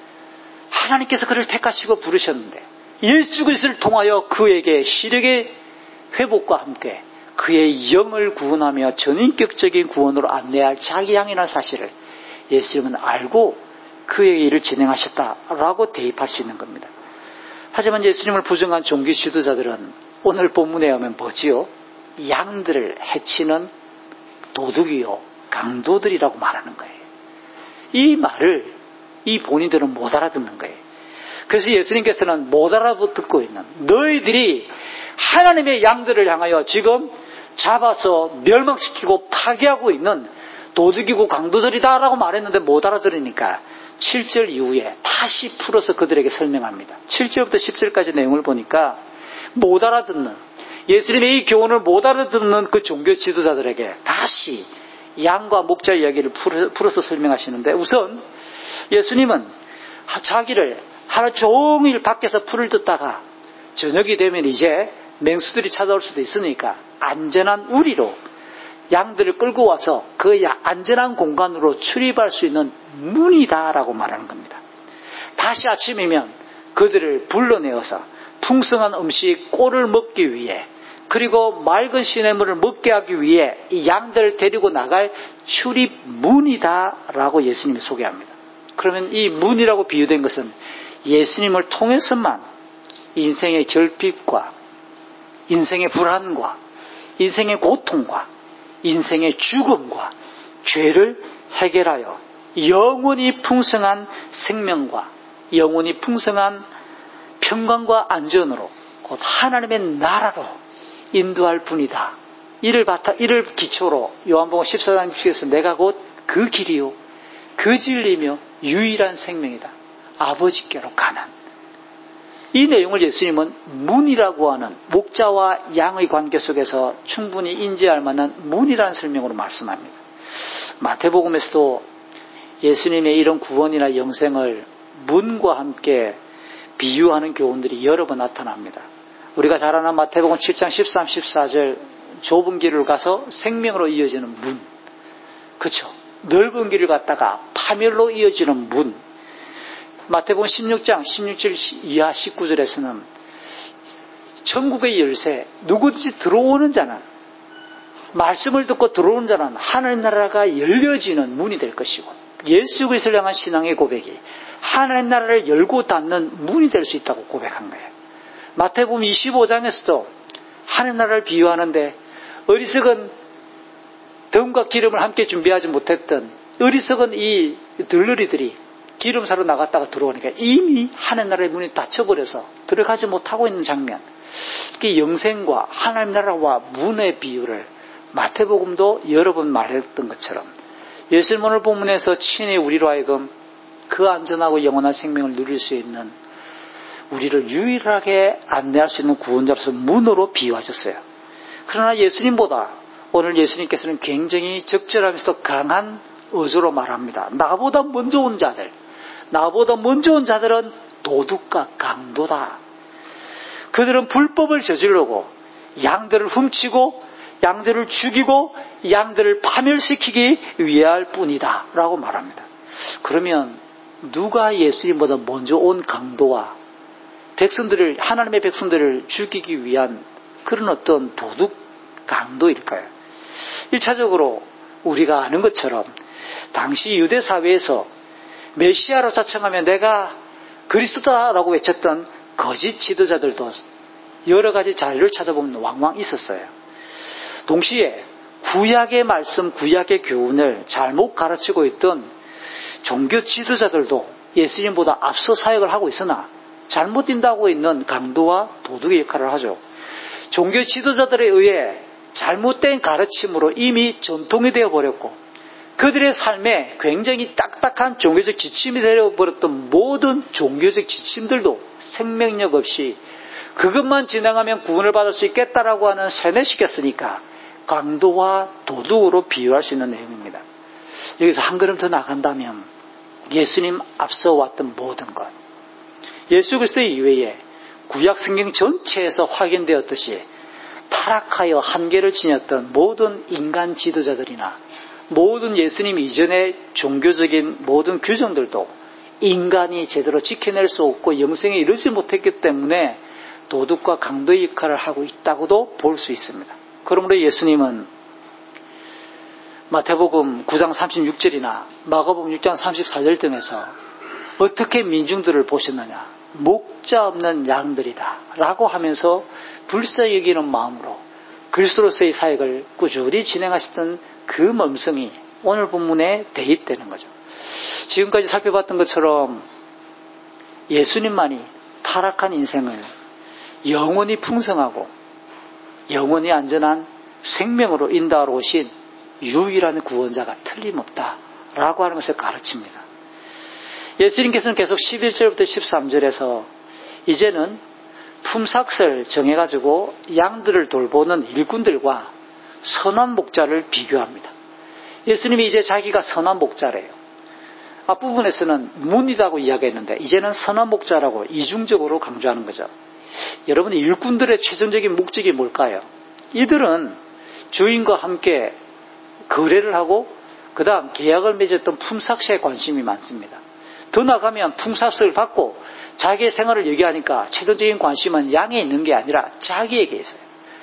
하나님께서 그를 택하시고 부르셨는데 예수 그리스도를 통하여 그에게 시력의 회복과 함께 그의 영을 구원하며 전인격적인 구원으로 안내할 자기 향이라는 사실을 예수님은 알고 그의 일을 진행하셨다라고 대입할 수 있는 겁니다. 하지만 예수님을 부정한 종교 지도자들은 오늘 본문에 의하면 뭐지요? 양들을 해치는 도둑이요 강도들이라고 말하는 거예요. 이 말을 이 본인들은 못 알아듣는 거예요. 그래서 예수님께서는 못 알아듣고 있는 너희들이 하나님의 양들을 향하여 지금 잡아서 멸망시키고 파괴하고 있는 도둑이고 강도들이다라고 말했는데 못 알아들으니까 7절 이후에 다시 풀어서 그들에게 설명합니다. 7절부터 10절까지 내용을 보니까 못 알아듣는 예수님의 이 교훈을 못 알아듣는 그 종교 지도자들에게 다시 양과 목자 이야기를 풀어서 설명하시는데 우선 예수님은 자기를 하루 종일 밖에서 풀을 듣다가 저녁이 되면 이제 맹수들이 찾아올 수도 있으니까 안전한 우리로 양들을 끌고 와서 그 안전한 공간으로 출입할 수 있는 문이다라고 말하는 겁니다. 다시 아침이면 그들을 불러내어서 풍성한 음식 꼴을 먹기 위해 그리고 맑은 시냇물을 먹게 하기 위해 이 양들을 데리고 나갈 출입문이다라고 예수님이 소개합니다. 그러면 이 문이라고 비유된 것은 예수님을 통해서만 인생의 결핍과 인생의 불안과 인생의 고통과 인생의 죽음과 죄를 해결하여 영원히 풍성한 생명과 영원히 풍성한 평강과 안전으로 곧 하나님의 나라로 인도할 분이다. 이를 기초로 요한복음 14장 6절에서 내가 곧 그 길이요 그 진리며 유일한 생명이다. 아버지께로 가는 이 내용을 예수님은 문이라고 하는 목자와 양의 관계 속에서 충분히 인지할 만한 문이라는 설명으로 말씀합니다. 마태복음에서도 예수님의 이런 구원이나 영생을 문과 함께 비유하는 교훈들이 여러 번 나타납니다. 우리가 잘 아는 마태복음 7장 13, 14절 좁은 길을 가서 생명으로 이어지는 문, 그렇죠? 넓은 길을 갔다가 파멸로 이어지는 문. 마태복음 16장 16절 이하 19절에서는 천국의 열쇠, 누구든지 들어오는 자는 말씀을 듣고 들어오는 자는 하나님 나라가 열려지는 문이 될 것이고 예수 그리스도를 향한 신앙의 고백이 하나님 나라를 열고 닫는 문이 될 수 있다고 고백한 거예요. 마태복음 25장에서도 하나님 나라를 비유하는데 어리석은 덤과 기름을 함께 준비하지 못했던 어리석은 이 들러리들이 기름 사러 나갔다가 들어오니까 이미 하나님 나라의 문이 닫혀버려서 들어가지 못하고 있는 장면. 이게 영생과 하나님 나라와 문의 비유를 마태복음도 여러 번 말했던 것처럼 예수님 오늘 본문에서 친히 우리로 하여금 그 안전하고 영원한 생명을 누릴 수 있는 우리를 유일하게 안내할 수 있는 구원자로서 문으로 비유하셨어요. 그러나 예수님보다 오늘 예수님께서는 굉장히 적절하면서도 강한 어조로 말합니다. 나보다 먼저 온 자들, 나보다 먼저 온 자들은 도둑과 강도다. 그들은 불법을 저지르고 양들을 훔치고 양들을 죽이고 양들을 파멸시키기 위할 뿐이다 라고 말합니다. 그러면 누가 예수님보다 먼저 온 강도와 하나님의 백성들을 죽이기 위한 그런 어떤 도둑 강도일까요? 1차적으로 우리가 아는 것처럼 당시 유대 사회에서 메시아로 자청하면 내가 그리스도다라고 외쳤던 거짓 지도자들도 여러 가지 자료를 찾아보면 왕왕 있었어요. 동시에 구약의 말씀, 구약의 교훈을 잘못 가르치고 있던 종교 지도자들도 예수님보다 앞서 사역을 하고 있으나 잘못된다고 있는 강도와 도둑의 역할을 하죠. 종교 지도자들에 의해 잘못된 가르침으로 이미 전통이 되어버렸고 그들의 삶에 굉장히 딱딱한 종교적 지침이 되어버렸던 모든 종교적 지침들도 생명력 없이 그것만 진행하면 구원을 받을 수 있겠다라고 하는 세뇌시켰으니까 강도와 도둑으로 비유할 수 있는 내용입니다. 여기서 한 걸음 더 나간다면 예수님 앞서 왔던 모든 것, 예수 그리스도 이외에 구약 성경 전체에서 확인되었듯이 타락하여 한계를 지녔던 모든 인간 지도자들이나 모든 예수님 이전의 종교적인 모든 규정들도 인간이 제대로 지켜낼 수 없고 영생에 이르지 못했기 때문에 도둑과 강도의 역할을 하고 있다고도 볼 수 있습니다. 그러므로 예수님은 마태복음 9장 36절이나 마가복음 6장 34절 등에서 어떻게 민중들을 보셨느냐, 목자 없는 양들이다 라고 하면서 불쌍히 여기는 마음으로 그리스도로서의 사역을 꾸준히 진행하셨던 그 음성이 오늘 본문에 대입되는 거죠. 지금까지 살펴봤던 것처럼 예수님만이 타락한 인생을 영원히 풍성하고 영원히 안전한 생명으로 인도하러 오신 유일한 구원자가 틀림없다라고 하는 것을 가르칩니다. 예수님께서는 계속 11절부터 13절에서 이제는 품삯을 정해가지고 양들을 돌보는 일꾼들과 선한 목자를 비교합니다. 예수님이 이제 자기가 선한 목자래요. 앞부분에서는 문이라고 이야기했는데 이제는 선한 목자라고 이중적으로 강조하는 거죠. 여러분, 일꾼들의 최종적인 목적이 뭘까요? 이들은 주인과 함께 거래를 하고 그 다음 계약을 맺었던 품삯에 관심이 많습니다. 더 나가면 품삯을 받고 자기의 생활을 얘기하니까 최종적인 관심은 양에 있는 게 아니라 자기에게 있어요.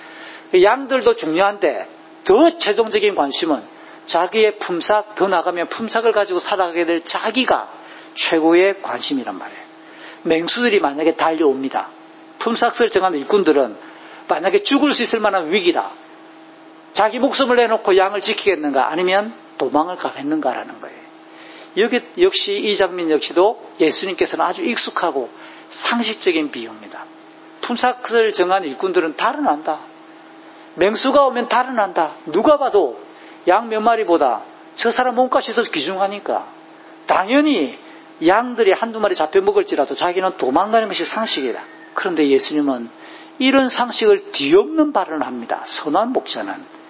양들도 중요한데 더 최종적인 관심은 자기의 품삯, 더 나가면 품삯을 가지고 살아가게 될 자기가 최고의 관심이란 말이에요. 맹수들이 만약에 달려옵니다. 품삯을 정하는 일꾼들은 만약에 죽을 수 있을 만한 위기다. 자기 목숨을 내놓고 양을 지키겠는가 아니면 도망을 가겠는가라는 거예요. 여기 역시 이 장면 역시도 예수님께서는 아주 익숙하고 상식적인 비유입니다. 품삯을 정한 일꾼들은 달아난다. 맹수가 오면 달아난다. 누가 봐도 양 몇 마리보다 저 사람 몸값이 더 귀중하니까 당연히 양들이 한두 마리 잡혀 먹을지라도 자기는 도망가는 것이 상식이다. 그런데 예수님은 이런 상식을 뒤엎는 발언을 합니다. 선한 목자는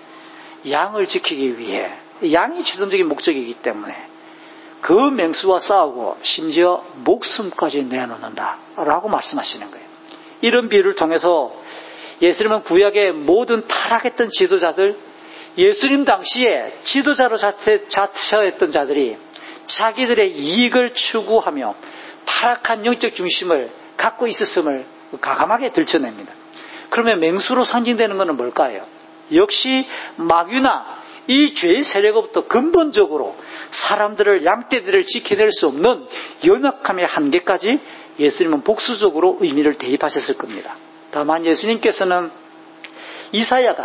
양을 지키기 위해, 양이 최종적인 목적이기 때문에 그 맹수와 싸우고 심지어 목숨까지 내놓는다 라고 말씀하시는 거예요. 이런 비유를 통해서 예수님은 구약의 모든 타락했던 지도자들, 예수님 당시에 지도자로 자처했던 자들이 자기들의 이익을 추구하며 타락한 영적 중심을 갖고 있었음을 가감하게 들춰냅니다. 그러면 맹수로 상징되는 것은 뭘까요? 역시 마귀나 이 죄의 세력으로부터 근본적으로 사람들을, 양떼들을 지켜낼 수 없는 연약함의 한계까지 예수님은 복수적으로 의미를 대입하셨을 겁니다. 다만 예수님께서는 이사야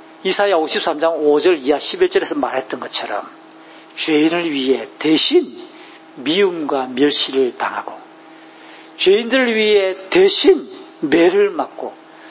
53장 5절 이하 11절에서 말했던 것처럼 죄인을 위해 대신 미움과 멸시를 당하고 죄인들을 위해 대신 매를 맞고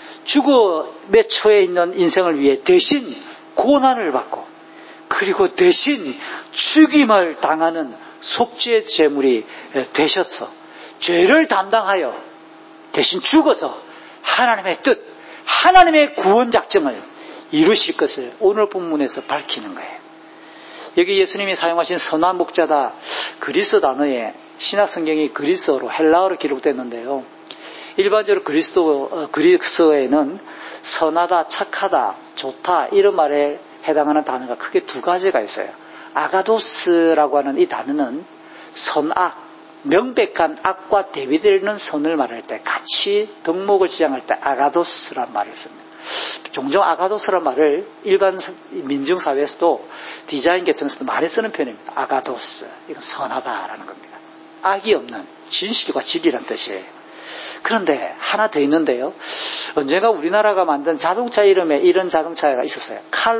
죽음의 처해 있는 인생을 위해 대신 고난을 받고 그리고 대신 죽임을 당하는 속죄의 제물이 되셔서 죄를 담당하여 대신 죽어서 하나님의 뜻, 하나님의 구원 작정을 이루실 것을 오늘 본문에서 밝히는 거예요. 여기 예수님이 사용하신 선한 목자다, 그리스 단어에 신약 성경이 그리스어로 헬라어로 기록됐는데요. 일반적으로 그리스어에는 선하다, 착하다, 좋다 이런 말에 해당하는 단어가 크게 두 가지가 있어요. 아가도스라고 하는 이 단어는 선악, 명백한 악과 대비되는 선을 말할 때 같이 덕목을 지향할 때 아가도스란 말을 씁니다. 종종 아가도스란 말을 일반 민중사회에서도 디자인 계통에서도 많이 쓰는 편입니다. 아가도스, 이건 선하다라는 겁니다. 악이 없는 진실과 진리란 뜻이에요. 그런데 하나 더 있는데요. 언젠가 우리나라가 만든 자동차 이름에 이런 자동차가 있었어요.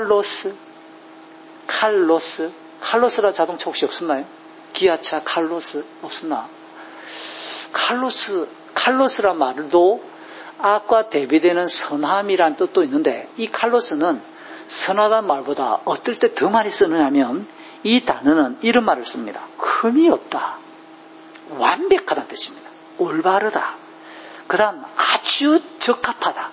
칼로스라는 자동차 혹시 없었나요? 기아차 칼로스 없었나? 칼로스란 말도 악과 대비되는 선함이란 뜻도 있는데, 이 칼로스는 선하다는 말보다 어떨 때 더 많이 쓰느냐면 이 단어는 이런 말을 씁니다. 흠이 없다, 완벽하다는 뜻입니다. 올바르다, 그 다음 아주 적합하다,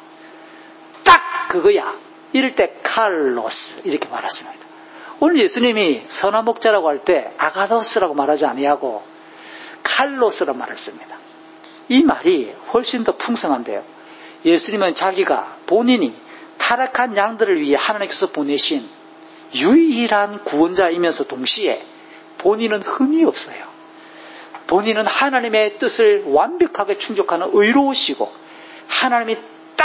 딱 그거야, 이럴 때 칼로스 이렇게 말했습니다. 오늘 예수님이 선한 목자라고 할 때 아가도스라고 말하지 아니하고 칼로스라고 말을 씁니다. 이 말이 훨씬 더 풍성한데요. 예수님은 자기가 본인이 타락한 양들을 위해 하나님께서 보내신 유일한 구원자이면서 동시에 본인은 흠이 없어요. 본인은 하나님의 뜻을 완벽하게 충족하는 의로우시고 하나님이 딱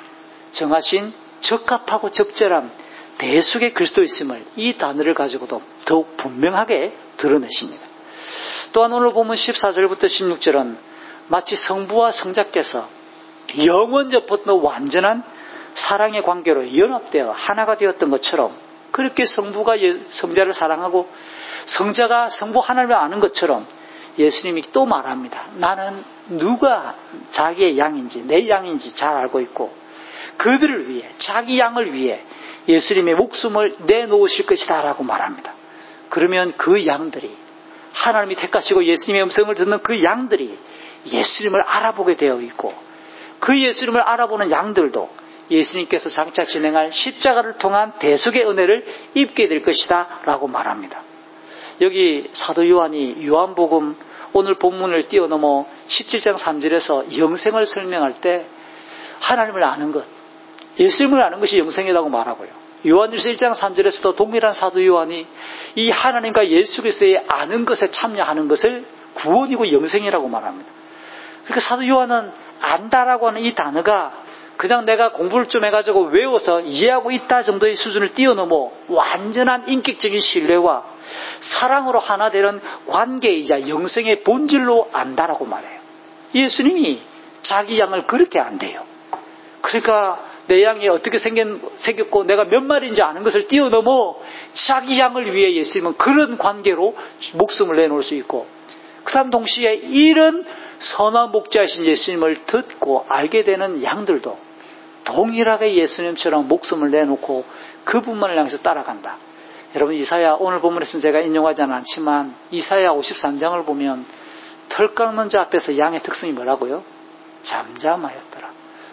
정하신 적합하고 적절한 대속의 그리스도이심을 이 단어를 가지고도 더욱 분명하게 드러내십니다. 또한 오늘 보면 14절부터 16절은 마치 성부와 성자께서 영원전부터 완전한 사랑의 관계로 연합되어 하나가 되었던 것처럼, 그렇게 성부가 성자를 사랑하고 성자가 성부 하나님을 아는 것처럼 예수님이 또 말합니다. 나는 누가 자기의 양인지 내 양인지 잘 알고 있고 그들을 위해, 자기 양을 위해 예수님의 목숨을 내놓으실 것이다 라고 말합니다. 그러면 그 양들이, 하나님이 택하시고 예수님의 음성을 듣는 그 양들이 예수님을 알아보게 되어 있고, 그 예수님을 알아보는 양들도 예수님께서 장차 진행할 십자가를 통한 대속의 은혜를 입게 될 것이다 라고 말합니다. 여기 사도 요한이 요한복음 오늘 본문을 뛰어넘어 17장 3절에서 영생을 설명할 때 하나님을 아는 것, 예수님을 아는 것이 영생이라고 말하고요. 요한일서 1장 3절에서도 동일한 사도 요한이 이 하나님과 예수 그리스도의 아는 것에 참여하는 것을 구원이고 영생이라고 말합니다. 그러니까 사도 요한은 안다라고 하는 이 단어가 그냥 내가 공부를 좀 해가지고 외워서 이해하고 있다 정도의 수준을 뛰어넘어 완전한 인격적인 신뢰와 사랑으로 하나 되는 관계이자 영생의 본질로 안다라고 말해요. 예수님이 자기 양을 그렇게 안대요. 그러니까 내 양이 어떻게 생겼고 내가 몇 마리인지 아는 것을 뛰어넘어 자기 양을 위해 예수님은 그런 관계로 목숨을 내놓을 수 있고, 그 다음 동시에 이런 선한 목자이신 예수님을 듣고 알게 되는 양들도 동일하게 예수님처럼 목숨을 내놓고 그분만을 향해서 따라간다. 여러분, 이사야 오늘 본문에서는 제가 인용하지는 않지만 이사야 53장을 보면 털 깎는 자 앞에서 양의 특성이 뭐라고요? 잠잠하였더라.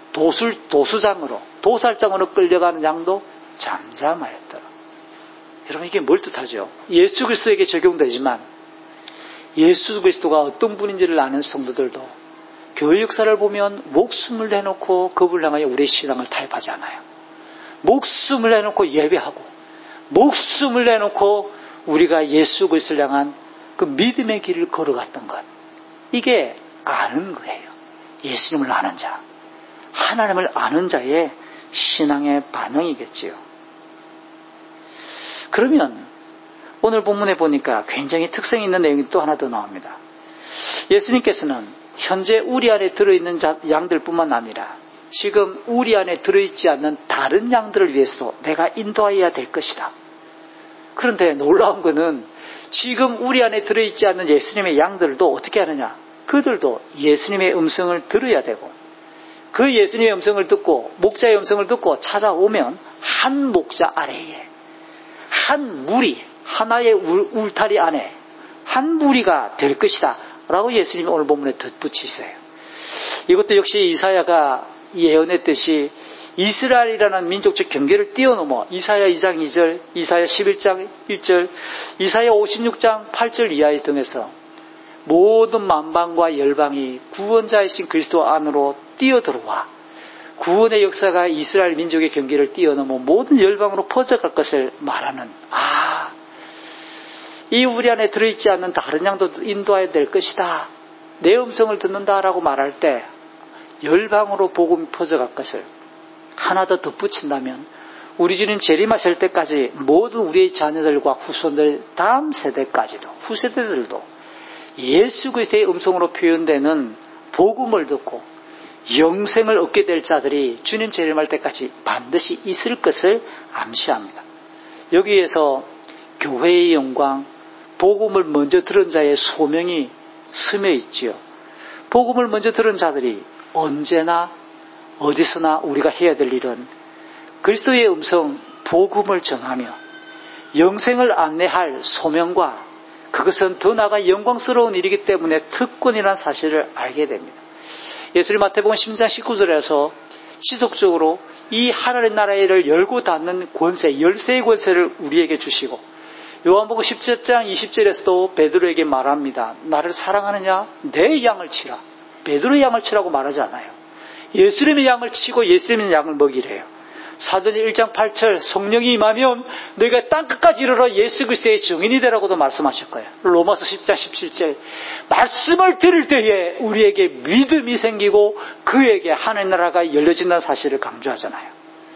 도수장으로, 도살장으로 끌려가는 양도 잠잠하였더라. 여러분, 이게 뭘 뜻하죠? 예수 그리스도에게 적용되지만 예수 그리스도가 어떤 분인지를 아는 성도들도 교회 역사를 보면 목숨을 내놓고 그분을 향하여 우리의 신앙을 타협하지 않아요. 목숨을 내놓고 예배하고 목숨을 내놓고 우리가 예수 그리스도를 향한 그 믿음의 길을 걸어갔던 것, 이게 아는 거예요. 예수님을 아는 자, 하나님을 아는 자의 신앙의 반응이겠지요. 그러면 오늘 본문에 보니까 굉장히 특성이 있는 내용이 또 하나 더 나옵니다. 예수님께서는 현재 우리 안에 들어있는 양들뿐만 아니라 지금 우리 안에 들어있지 않는 다른 양들을 위해서도 내가 인도하여야 될 것이다. 그런데 놀라운 것은 지금 우리 안에 들어있지 않는 예수님의 양들도 어떻게 하느냐? 그들도 예수님의 음성을 들어야 되고, 그 예수님의 음성을 듣고 목자의 음성을 듣고 찾아오면 한 목자 아래에 한 무리, 하나의 울타리 안에 한 무리가 될 것이다 라고 예수님이 오늘 본문에 덧붙이세요. 이것도 역시 이사야가 예언했듯이 이스라엘이라는 민족적 경계를 뛰어넘어 이사야 2장 2절, 이사야 11장 1절, 이사야 56장 8절 이하의 등에서 모든 만방과 열방이 구원자이신 그리스도 안으로 뛰어들어와 구원의 역사가 이스라엘 민족의 경계를 뛰어넘어 모든 열방으로 퍼져갈 것을 말하는, 이 우리 안에 들어있지 않는 다른 양도 인도해야 될 것이다, 내 음성을 듣는다라고 말할 때 열방으로 복음이 퍼져갈 것을 하나 더 덧붙인다면, 우리 주님 재림하실 때까지 모든 우리의 자녀들과 후손들, 다음 세대까지도, 후세대들도 예수 그리스도의 음성으로 표현되는 복음을 듣고 영생을 얻게 될 자들이 주님 재림할 때까지 반드시 있을 것을 암시합니다. 여기에서 교회의 영광, 복음을 먼저 들은 자의 소명이 스며 있지요. 복음을 먼저 들은 자들이 언제나 어디서나 우리가 해야 될 일은 그리스도의 음성, 복음을 전하며 영생을 안내할 소명과, 그것은 더 나아가 영광스러운 일이기 때문에 특권이라는 사실을 알게 됩니다. 예수님 마태복음 10장 19절에서 지속적으로 이 하나님 나라를 열고 닫는 권세, 열쇠의 권세를 우리에게 주시고, 요한복음 17장 20절에서도 베드로에게 말합니다. 나를 사랑하느냐? 내 양을 치라. 베드로의 양을 치라고 말하지 않아요. 예수님의 양을 치고 예수님의 양을 먹이래요. 사도행전 1장 8절, 성령이 임하면 너희가 땅끝까지 이르러 예수 그리스도의 증인이 되라고도 말씀하실 거예요. 로마서 10장 17절, 말씀을 들을 때에 우리에게 믿음이 생기고 그에게 하나님 나라가 열려진다는 사실을 강조하잖아요.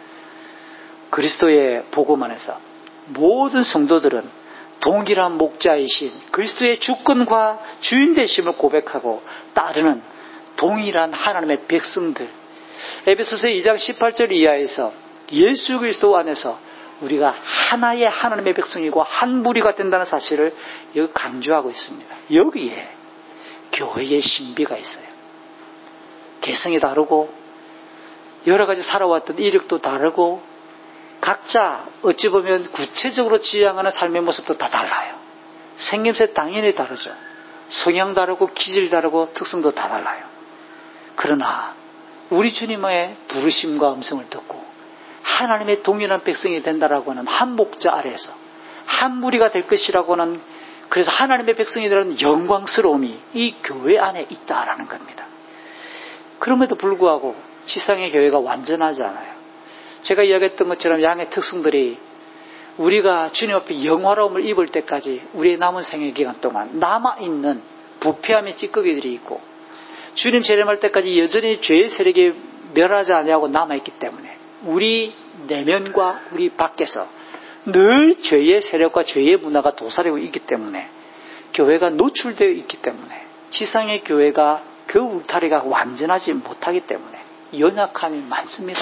그리스도의 복음 안에서 모든 성도들은 동일한 목자이신 그리스도의 주권과 주인 되심을 고백하고 따르는 동일한 하나님의 백성들, 에베소서 2장 18절 이하에서 예수 그리스도 안에서 우리가 하나의 하나님의 백성이고 한 무리가 된다는 사실을 여기 강조하고 있습니다. 여기에 교회의 신비가 있어요. 개성이 다르고 여러 가지 살아왔던 이력도 다르고 각자 어찌 보면 구체적으로 지향하는 삶의 모습도 다 달라요. 생김새 당연히 다르죠. 성향 다르고 기질 다르고 특성도 다 달라요. 그러나 우리 주님의 부르심과 음성을 듣고 하나님의 동일한 백성이 된다라고 하는 한 목자 아래에서 한 무리가 될 것이라고 하는, 그래서 하나님의 백성이 되는 영광스러움이 이 교회 안에 있다라는 겁니다. 그럼에도 불구하고 지상의 교회가 완전하지 않아요. 제가 이야기했던 것처럼 양의 특성들이 우리가 주님 앞에 영화로움을 입을 때까지 우리의 남은 생애 기간 동안 남아있는 부패함의 찌꺼기들이 있고, 주님 재림할 때까지 여전히 죄의 세력이 멸하지 아니하고 남아있기 때문에 우리 내면과 우리 밖에서 늘 죄의 세력과 죄의 문화가 도사리고 있기 때문에, 교회가 노출되어 있기 때문에, 지상의 교회가 그 울타리가 완전하지 못하기 때문에 연약함이 많습니다.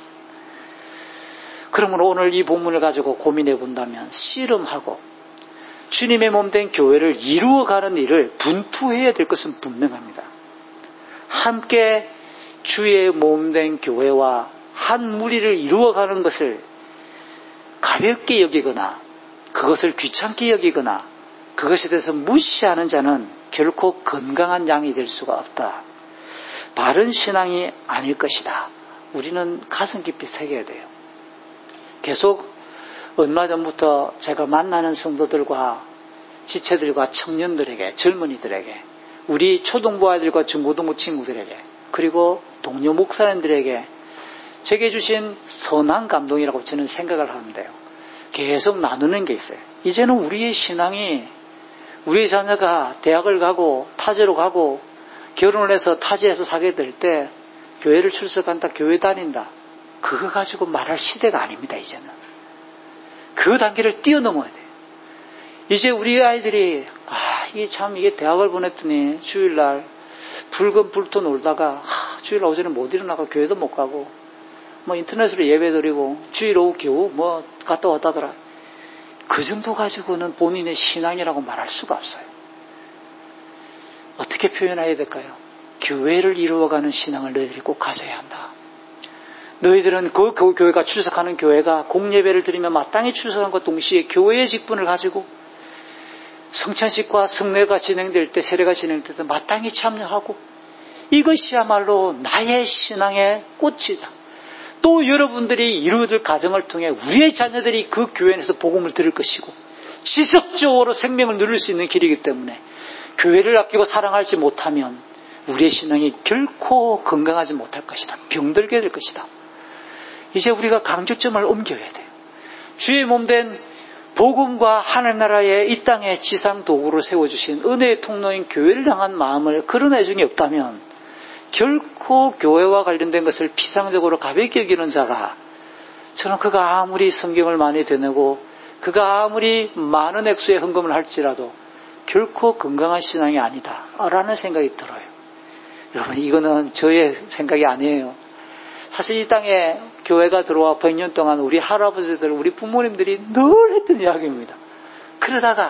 그러므로 오늘 이 본문을 가지고 고민해 본다면, 씨름하고 주님의 몸된 교회를 이루어가는 일을 분투해야 될 것은 분명합니다. 함께 주의 몸된 교회와 한 무리를 이루어가는 것을 가볍게 여기거나 그것을 귀찮게 여기거나 그것에 대해서 무시하는 자는 결코 건강한 양이 될 수가 없다. 바른 신앙이 아닐 것이다. 우리는 가슴 깊이 새겨야 돼요. 계속 얼마 전부터 제가 만나는 성도들과 지체들과 청년들에게, 젊은이들에게, 우리 초등부 아이들과 중고등부 친구들에게, 그리고 동료 목사님들에게 제게 주신 선한 감동이라고 저는 생각을 하는데요. 계속 나누는 게 있어요. 이제는 우리의 신앙이, 우리의 자녀가 대학을 가고 타지로 가고 결혼을 해서 타지에서 사게 될 때 교회를 출석한다, 교회 다닌다, 그거 가지고 말할 시대가 아닙니다. 이제는 그 단계를 뛰어넘어야 돼요. 이제 우리 아이들이 이게 대학을 보냈더니 주일날 붉은 불토 놀다가 주일 오전에 못 일어나고 교회도 못 가고 인터넷으로 예배 드리고 주일 오후 겨우 갔다 왔다더라. 그 정도 가지고는 본인의 신앙이라고 말할 수가 없어요. 어떻게 표현해야 될까요? 교회를 이루어가는 신앙을 너희들이 꼭 가져야 한다. 너희들은 그 교회가 출석하는 교회가 공예배를 드리며 마땅히 출석한과 동시에 교회의 직분을 가지고 성찬식과 성례가 진행될 때, 세례가 진행될 때 마땅히 참여하고, 이것이야말로 나의 신앙의 꽃이다. 또 여러분들이 이루어질 가정을 통해 우리의 자녀들이 그 교회 안에서 복음을 들을 것이고 지속적으로 생명을 누릴 수 있는 길이기 때문에 교회를 아끼고 사랑하지 못하면 우리의 신앙이 결코 건강하지 못할 것이다. 병들게 될 것이다. 이제 우리가 강조점을 옮겨야 돼요. 주의 몸된 복음과 하늘 나라의 이 땅의 지상 도구로 세워주신 은혜의 통로인 교회를 향한 마음을 그런 애정이 없다면 결코 교회와 관련된 것을 피상적으로 가볍게 여기는 자가, 저는 그가 아무리 성경을 많이 되뇌고 그가 아무리 많은 액수의 헌금을 할지라도 결코 건강한 신앙이 아니다 라는 생각이 들어요. 여러분, 이거는 저의 생각이 아니에요. 사실 이 땅에 교회가 들어와 100년 동안 우리 할아버지들, 우리 부모님들이 늘 했던 이야기입니다. 그러다가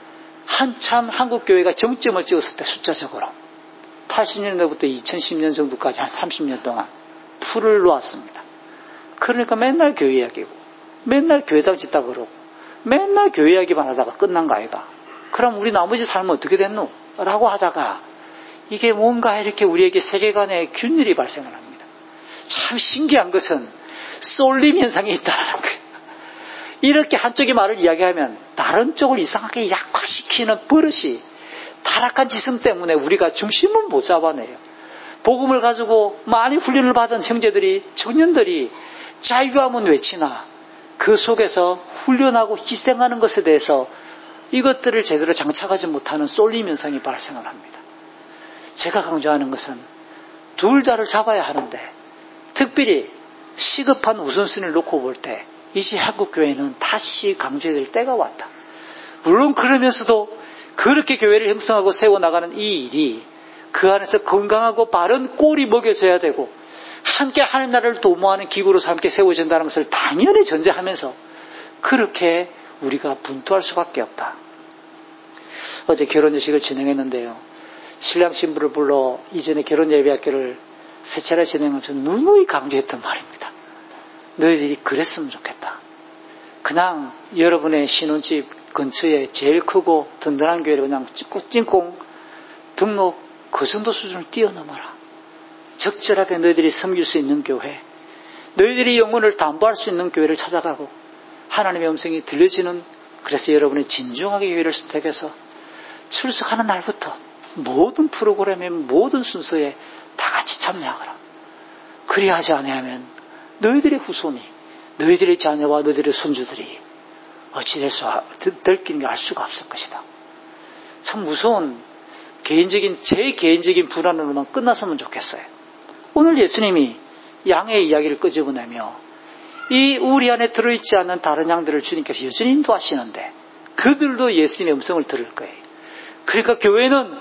한참 한국 교회가 정점을 찍었을 때 숫자적으로 80년대부터 2010년 정도까지 한 30년 동안 풀을 놓았습니다. 그러니까 맨날 교회 이야기고 맨날 교회당 짓다 그러고 맨날 교회 이야기만 하다가 끝난 거 아이가. 그럼 우리 나머지 삶은 어떻게 됐노? 라고 하다가 이게 뭔가 이렇게 우리에게 세계관의 균일이 발생을 합니다. 참 신기한 것은 쏠림 현상이 있다는 거예요. 이렇게 한쪽의 말을 이야기하면 다른 쪽을 이상하게 약화시키는 버릇이, 타락한 지성 때문에 우리가 중심을 못 잡아내요. 복음을 가지고 많이 훈련을 받은 형제들이, 청년들이 자유함은 외치나 그 속에서 훈련하고 희생하는 것에 대해서 이것들을 제대로 장착하지 못하는 쏠림 현상이 발생을 합니다. 제가 강조하는 것은 둘 다를 잡아야 하는데, 특별히 시급한 우선순위를 놓고 볼 때 이제 한국교회는 다시 강조해야 될 때가 왔다. 물론 그러면서도 그렇게 교회를 형성하고 세워나가는 이 일이 그 안에서 건강하고 바른 꼴이 먹여져야 되고 함께 하는 나라를 도모하는 기구로서 함께 세워진다는 것을 당연히 전제하면서 그렇게 우리가 분투할 수밖에 없다. 어제 결혼식을 진행했는데요. 신랑 신부를 불러 이전에 결혼예배학교를 세 차례 진행을 전 누누이 강조했던 말입니다. 너희들이 그랬으면 좋겠다. 그냥 여러분의 신혼집 근처에 제일 크고 든든한 교회를 그냥 찡꽁 등록 그 정도 수준을 뛰어넘어라. 적절하게 너희들이 섬길 수 있는 교회, 너희들이 영혼을 담보할 수 있는 교회를 찾아가고 하나님의 음성이 들려지는, 그래서 여러분이 진중하게 교회를 선택해서 출석하는 날부터 모든 프로그램의 모든 순서에 다 같이 참여하거라. 그리하지 아니하면 너희들의 후손이, 너희들의 자녀와 너희들의 손주들이 어찌 될 게 알 수가 없을 것이다. 참 무서운 제 개인적인 불안으로만 끝났으면 좋겠어요. 오늘 예수님이 양의 이야기를 끄집어내며 이 우리 안에 들어있지 않는 다른 양들을 주님께서 여전히 인도하시는데 그들도 예수님의 음성을 들을 거예요. 그러니까 교회는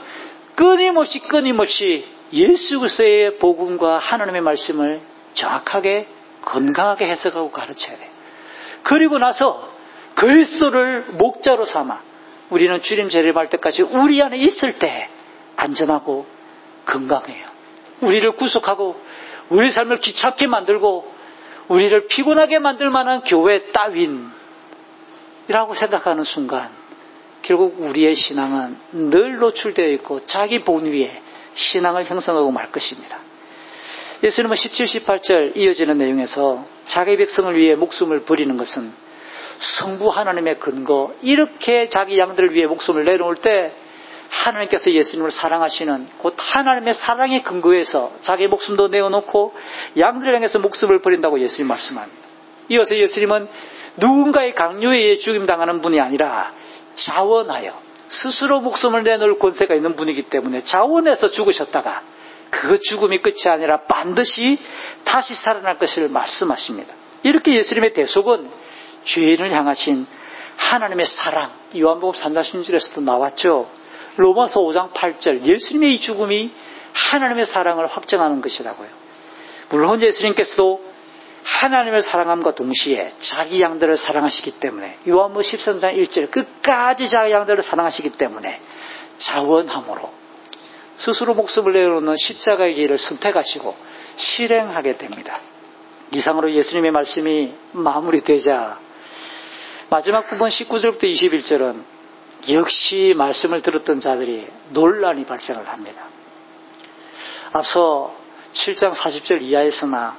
끊임없이 예수 그리스도의 복음과 하나님의 말씀을 정확하게 건강하게 해석하고 가르쳐야 돼요. 그리고 나서 그리스도를 목자로 삼아 우리는 주님 재림할 때까지 우리 안에 있을 때 안전하고 건강해요. 우리를 구속하고 우리 삶을 귀찮게 만들고 우리를 피곤하게 만들 만한 교회 따윈이라고 생각하는 순간 결국 우리의 신앙은 늘 노출되어 있고 자기 본위에 신앙을 형성하고 말 것입니다. 예수님은 17, 18절 이어지는 내용에서 자기 백성을 위해 목숨을 버리는 것은 성부 하나님의 근거, 이렇게 자기 양들을 위해 목숨을 내놓을 때 하나님께서 예수님을 사랑하시는 곧 하나님의 사랑의 근거에서 자기 목숨도 내어놓고 양들을 향해서 목숨을 버린다고 예수님 말씀합니다. 이어서 예수님은 누군가의 강요에 의해 죽임당하는 분이 아니라 자원하여 스스로 목숨을 내놓을 권세가 있는 분이기 때문에 자원해서 죽으셨다가 그 죽음이 끝이 아니라 반드시 다시 살아날 것을 말씀하십니다. 이렇게 예수님의 대속은 죄인을 향하신 하나님의 사랑, 요한복음 3장 16절에서도 나왔죠. 로마서 5장 8절, 예수님의 이 죽음이 하나님의 사랑을 확정하는 것이라고요. 물론 예수님께서도 하나님을 사랑함과 동시에 자기 양들을 사랑하시기 때문에 요한복음 13장 1절 끝까지 자기 양들을 사랑하시기 때문에 자원함으로 스스로 목숨을 내놓는 십자가의 길을 선택하시고 실행하게 됩니다. 이상으로 예수님의 말씀이 마무리되자 마지막 부분 19절부터 21절은 역시 말씀을 들었던 자들이 논란이 발생을 합니다. 앞서 7장 40절 이하에서나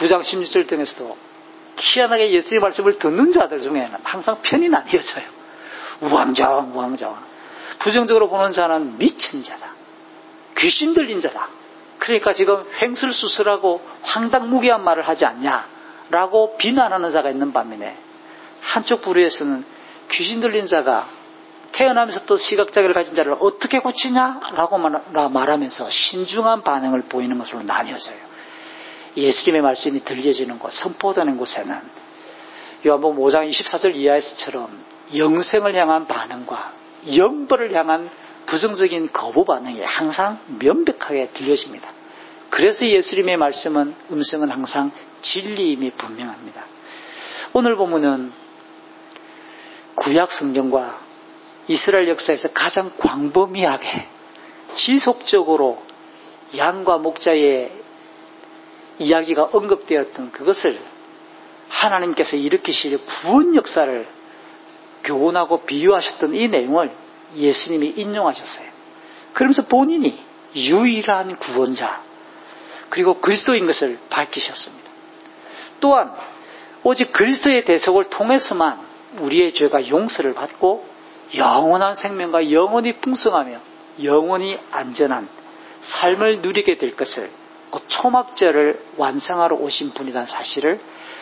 9장 16절 등에서도 희한하게 예수의 말씀을 듣는 자들 중에는 항상 편이 나뉘어져요. 우왕좌왕. 부정적으로 보는 자는 미친 자다, 귀신 들린 자다. 그러니까 지금 횡설수설하고 황당무계한 말을 하지 않냐라고 비난하는 자가 있는 반면에, 한쪽 부류에서는 귀신 들린 자가 태어나면서부터 시각장애를 가진 자를 어떻게 고치냐라고 말하면서 신중한 반응을 보이는 것으로 나뉘어져요. 예수님의 말씀이 들려지는 곳, 선포되는 곳에는 요한복음 5장 24절 이하에서처럼 영생을 향한 반응과 영벌을 향한 부정적인 거부 반응이 항상 명백하게 들려집니다. 그래서 예수님의 말씀은, 음성은 항상 진리임이 분명합니다. 오늘 보면은 구약 성경과 이스라엘 역사에서 가장 광범위하게 지속적으로 양과 목자의 이야기가 언급되었던 그것을 하나님께서 일으키실 구원 역사를 교훈하고 비유하셨던 이 내용을 예수님이 인용하셨어요. 그러면서 본인이 유일한 구원자 그리고 그리스도인 것을 밝히셨습니다. 또한 오직 그리스도의 대속을 통해서만 우리의 죄가 용서를 받고 영원한 생명과 영원히 풍성하며 영원히 안전한 삶을 누리게 될 것을, 그 초막절을 완성하러 오신 분이라는 사실을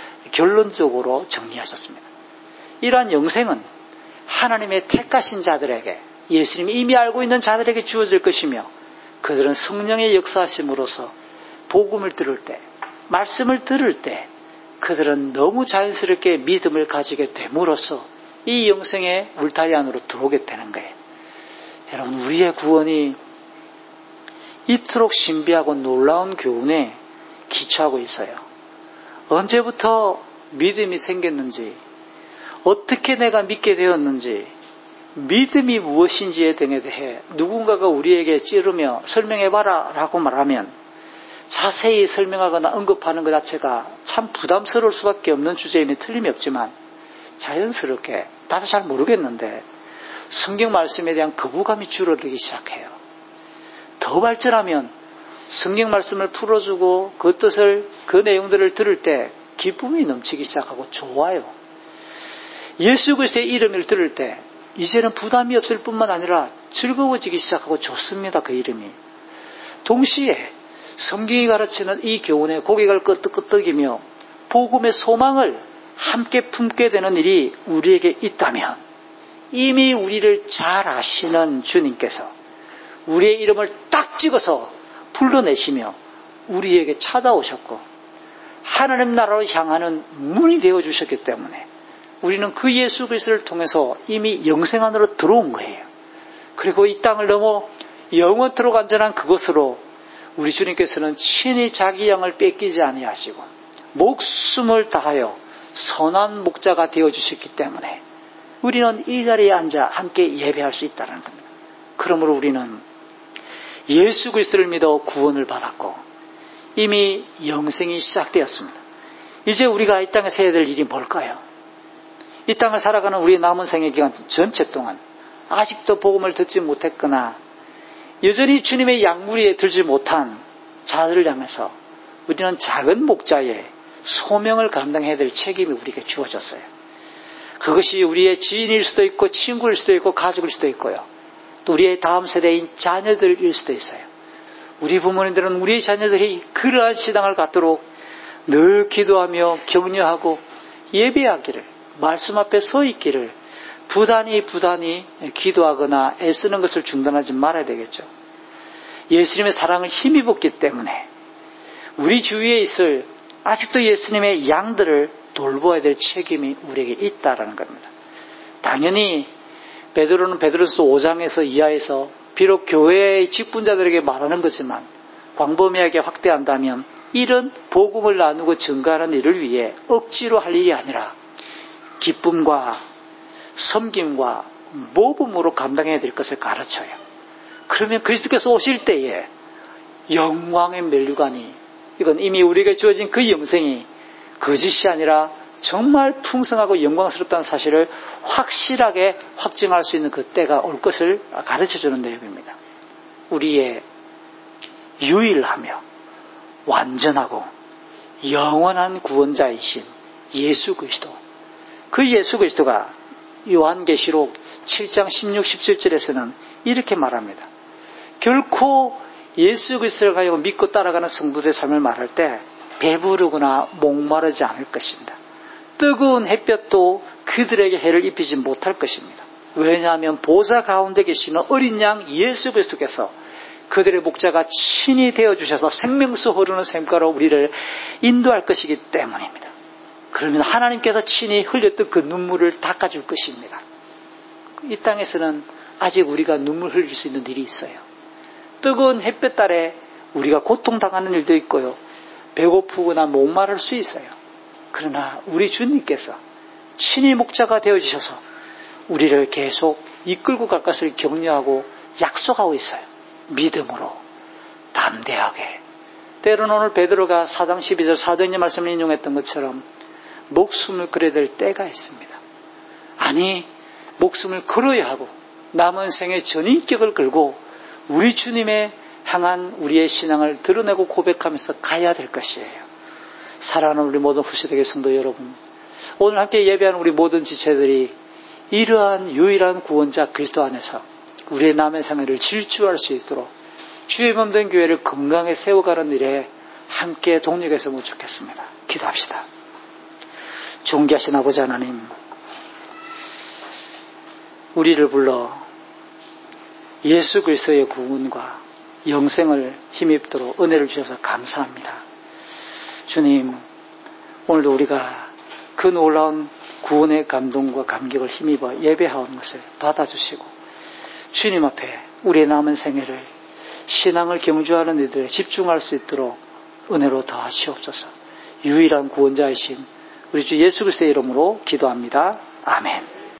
결론적으로 정리하셨습니다. 이러한 영생은 하나님의 택하신 자들에게, 예수님이 이미 알고 있는 자들에게 주어질 것이며, 그들은 성령의 역사하심으로써 복음을 들을 때, 말씀을 들을 때 그들은 너무 자연스럽게 믿음을 가지게 됨으로써 이 영생의 울타리 안으로 들어오게 되는 거예요. 여러분, 우리의 구원이 이토록 신비하고 놀라운 교훈에 기초하고 있어요. 언제부터 믿음이 생겼는지, 어떻게 내가 믿게 되었는지, 믿음이 무엇인지에 등에 대해 누군가가 우리에게 찌르며 설명해봐라 라고 말하면 자세히 설명하거나 언급하는 것 자체가 참 부담스러울 수밖에 없는 주제임에 틀림이 없지만, 자연스럽게 나도 잘 모르겠는데 성경 말씀에 대한 거부감이 줄어들기 시작해요. 더 발전하면 성경 말씀을 풀어주고 그 뜻을, 그 내용들을 들을 때 기쁨이 넘치기 시작하고 좋아요. 예수 그리스도의 이름을 들을 때 이제는 부담이 없을 뿐만 아니라 즐거워지기 시작하고 좋습니다. 그 이름이. 동시에 성경이 가르치는 이 교훈에 고개가 끄덕끄덕이며 복음의 소망을 함께 품게 되는 일이 우리에게 있다면, 이미 우리를 잘 아시는 주님께서 우리의 이름을 딱 찍어서 불러내시며 우리에게 찾아오셨고 하나님 나라로 향하는 문이 되어주셨기 때문에 우리는 그 예수 그리스도를 통해서 이미 영생 안으로 들어온 거예요. 그리고 이 땅을 넘어 영원토록 안전한 그것으로 우리 주님께서는 친히 자기 양을 뺏기지 아니하시고 목숨을 다하여 선한 목자가 되어주셨기 때문에 우리는 이 자리에 앉아 함께 예배할 수 있다는 겁니다. 그러므로 우리는 예수 그리스도를 믿어 구원을 받았고 이미 영생이 시작되었습니다. 이제 우리가 이 땅에서 해야 될 일이 뭘까요? 이 땅을 살아가는 우리의 남은 생애 기간 전체 동안 아직도 복음을 듣지 못했거나 여전히 주님의 양무리에 들지 못한 자들을 향해서 우리는 작은 목자의 소명을 감당해야 될 책임이 우리에게 주어졌어요. 그것이 우리의 지인일 수도 있고 친구일 수도 있고 가족일 수도 있고요. 또 우리의 다음 세대인 자녀들일 수도 있어요. 우리 부모님들은 우리의 자녀들이 그러한 신앙을 갖도록 늘 기도하며 격려하고 예배하기를, 말씀 앞에 서 있기를 부단히 기도하거나 애쓰는 것을 중단하지 말아야 되겠죠. 예수님의 사랑을 힘입었기 때문에 우리 주위에 있을 아직도 예수님의 양들을 돌보아야 될 책임이 우리에게 있다라는 겁니다. 당연히 베드로는 베드로서 5장에서 이하에서 비록 교회의 직분자들에게 말하는 거지만 광범위하게 확대한다면 이런 복음을 나누고 증거하는 일을 위해 억지로 할 일이 아니라 기쁨과 섬김과 모범으로 감당해야 될 것을 가르쳐요. 그러면 그리스도께서 오실 때에 영광의 면류관이, 이건 이미 우리에게 주어진 그 영생이 거짓이 아니라 정말 풍성하고 영광스럽다는 사실을 확실하게 확증할 수 있는 그 때가 올 것을 가르쳐주는 내용입니다. 우리의 유일하며 완전하고 영원한 구원자이신 예수 그리스도, 그 예수 그리스도가 요한계시록 7장 16, 17절에서는 이렇게 말합니다. 결코 예수 그리스도를 가지고 믿고 따라가는 성도들의 삶을 말할 때 배부르거나 목마르지 않을 것입니다. 뜨거운 햇볕도 그들에게 해를 입히지 못할 것입니다. 왜냐하면 보좌 가운데 계시는 어린 양 예수 그리스도께서 그들의 목자가 친히 되어주셔서 생명수 흐르는 샘가로 우리를 인도할 것이기 때문입니다. 그러면 하나님께서 친히 흘렸던 그 눈물을 닦아줄 것입니다. 이 땅에서는 아직 우리가 눈물 흘릴 수 있는 일이 있어요. 뜨거운 햇볕 아래 우리가 고통당하는 일도 있고요. 배고프거나 목마를 수 있어요. 그러나 우리 주님께서 친히 목자가 되어주셔서 우리를 계속 이끌고 갈 것을 격려하고 약속하고 있어요. 믿음으로 담대하게. 때로는 오늘 베드로가 4장 12절 사도행전 말씀을 인용했던 것처럼 목숨을 걸어야 될 때가 있습니다. 아니, 목숨을 걸어야 하고 남은 생의 전인격을 걸고 우리 주님의 향한 우리의 신앙을 드러내고 고백하면서 가야 될 것이에요. 사랑하는 우리 모든 후세대교 성도 여러분, 오늘 함께 예배하는 우리 모든 지체들이 이러한 유일한 구원자 그리스도 안에서 우리의 남의 생애를 질주할 수 있도록 주의 몸된 교회를 건강에 세워가는 일에 함께 동력했으면 좋겠습니다. 기도합시다. 존귀하신 아버지 하나님, 우리를 불러 예수 그리스도의 구원과 영생을 힘입도록 은혜를 주셔서 감사합니다. 주님, 오늘도 우리가 그 놀라운 구원의 감동과 감격을 힘입어 예배하는 것을 받아주시고 주님 앞에 우리의 남은 생애를 신앙을 경주하는 이들에 집중할 수 있도록 은혜로 더하시옵소서. 유일한 구원자이신 우리 주 예수 그리스도의 이름으로 기도합니다. 아멘.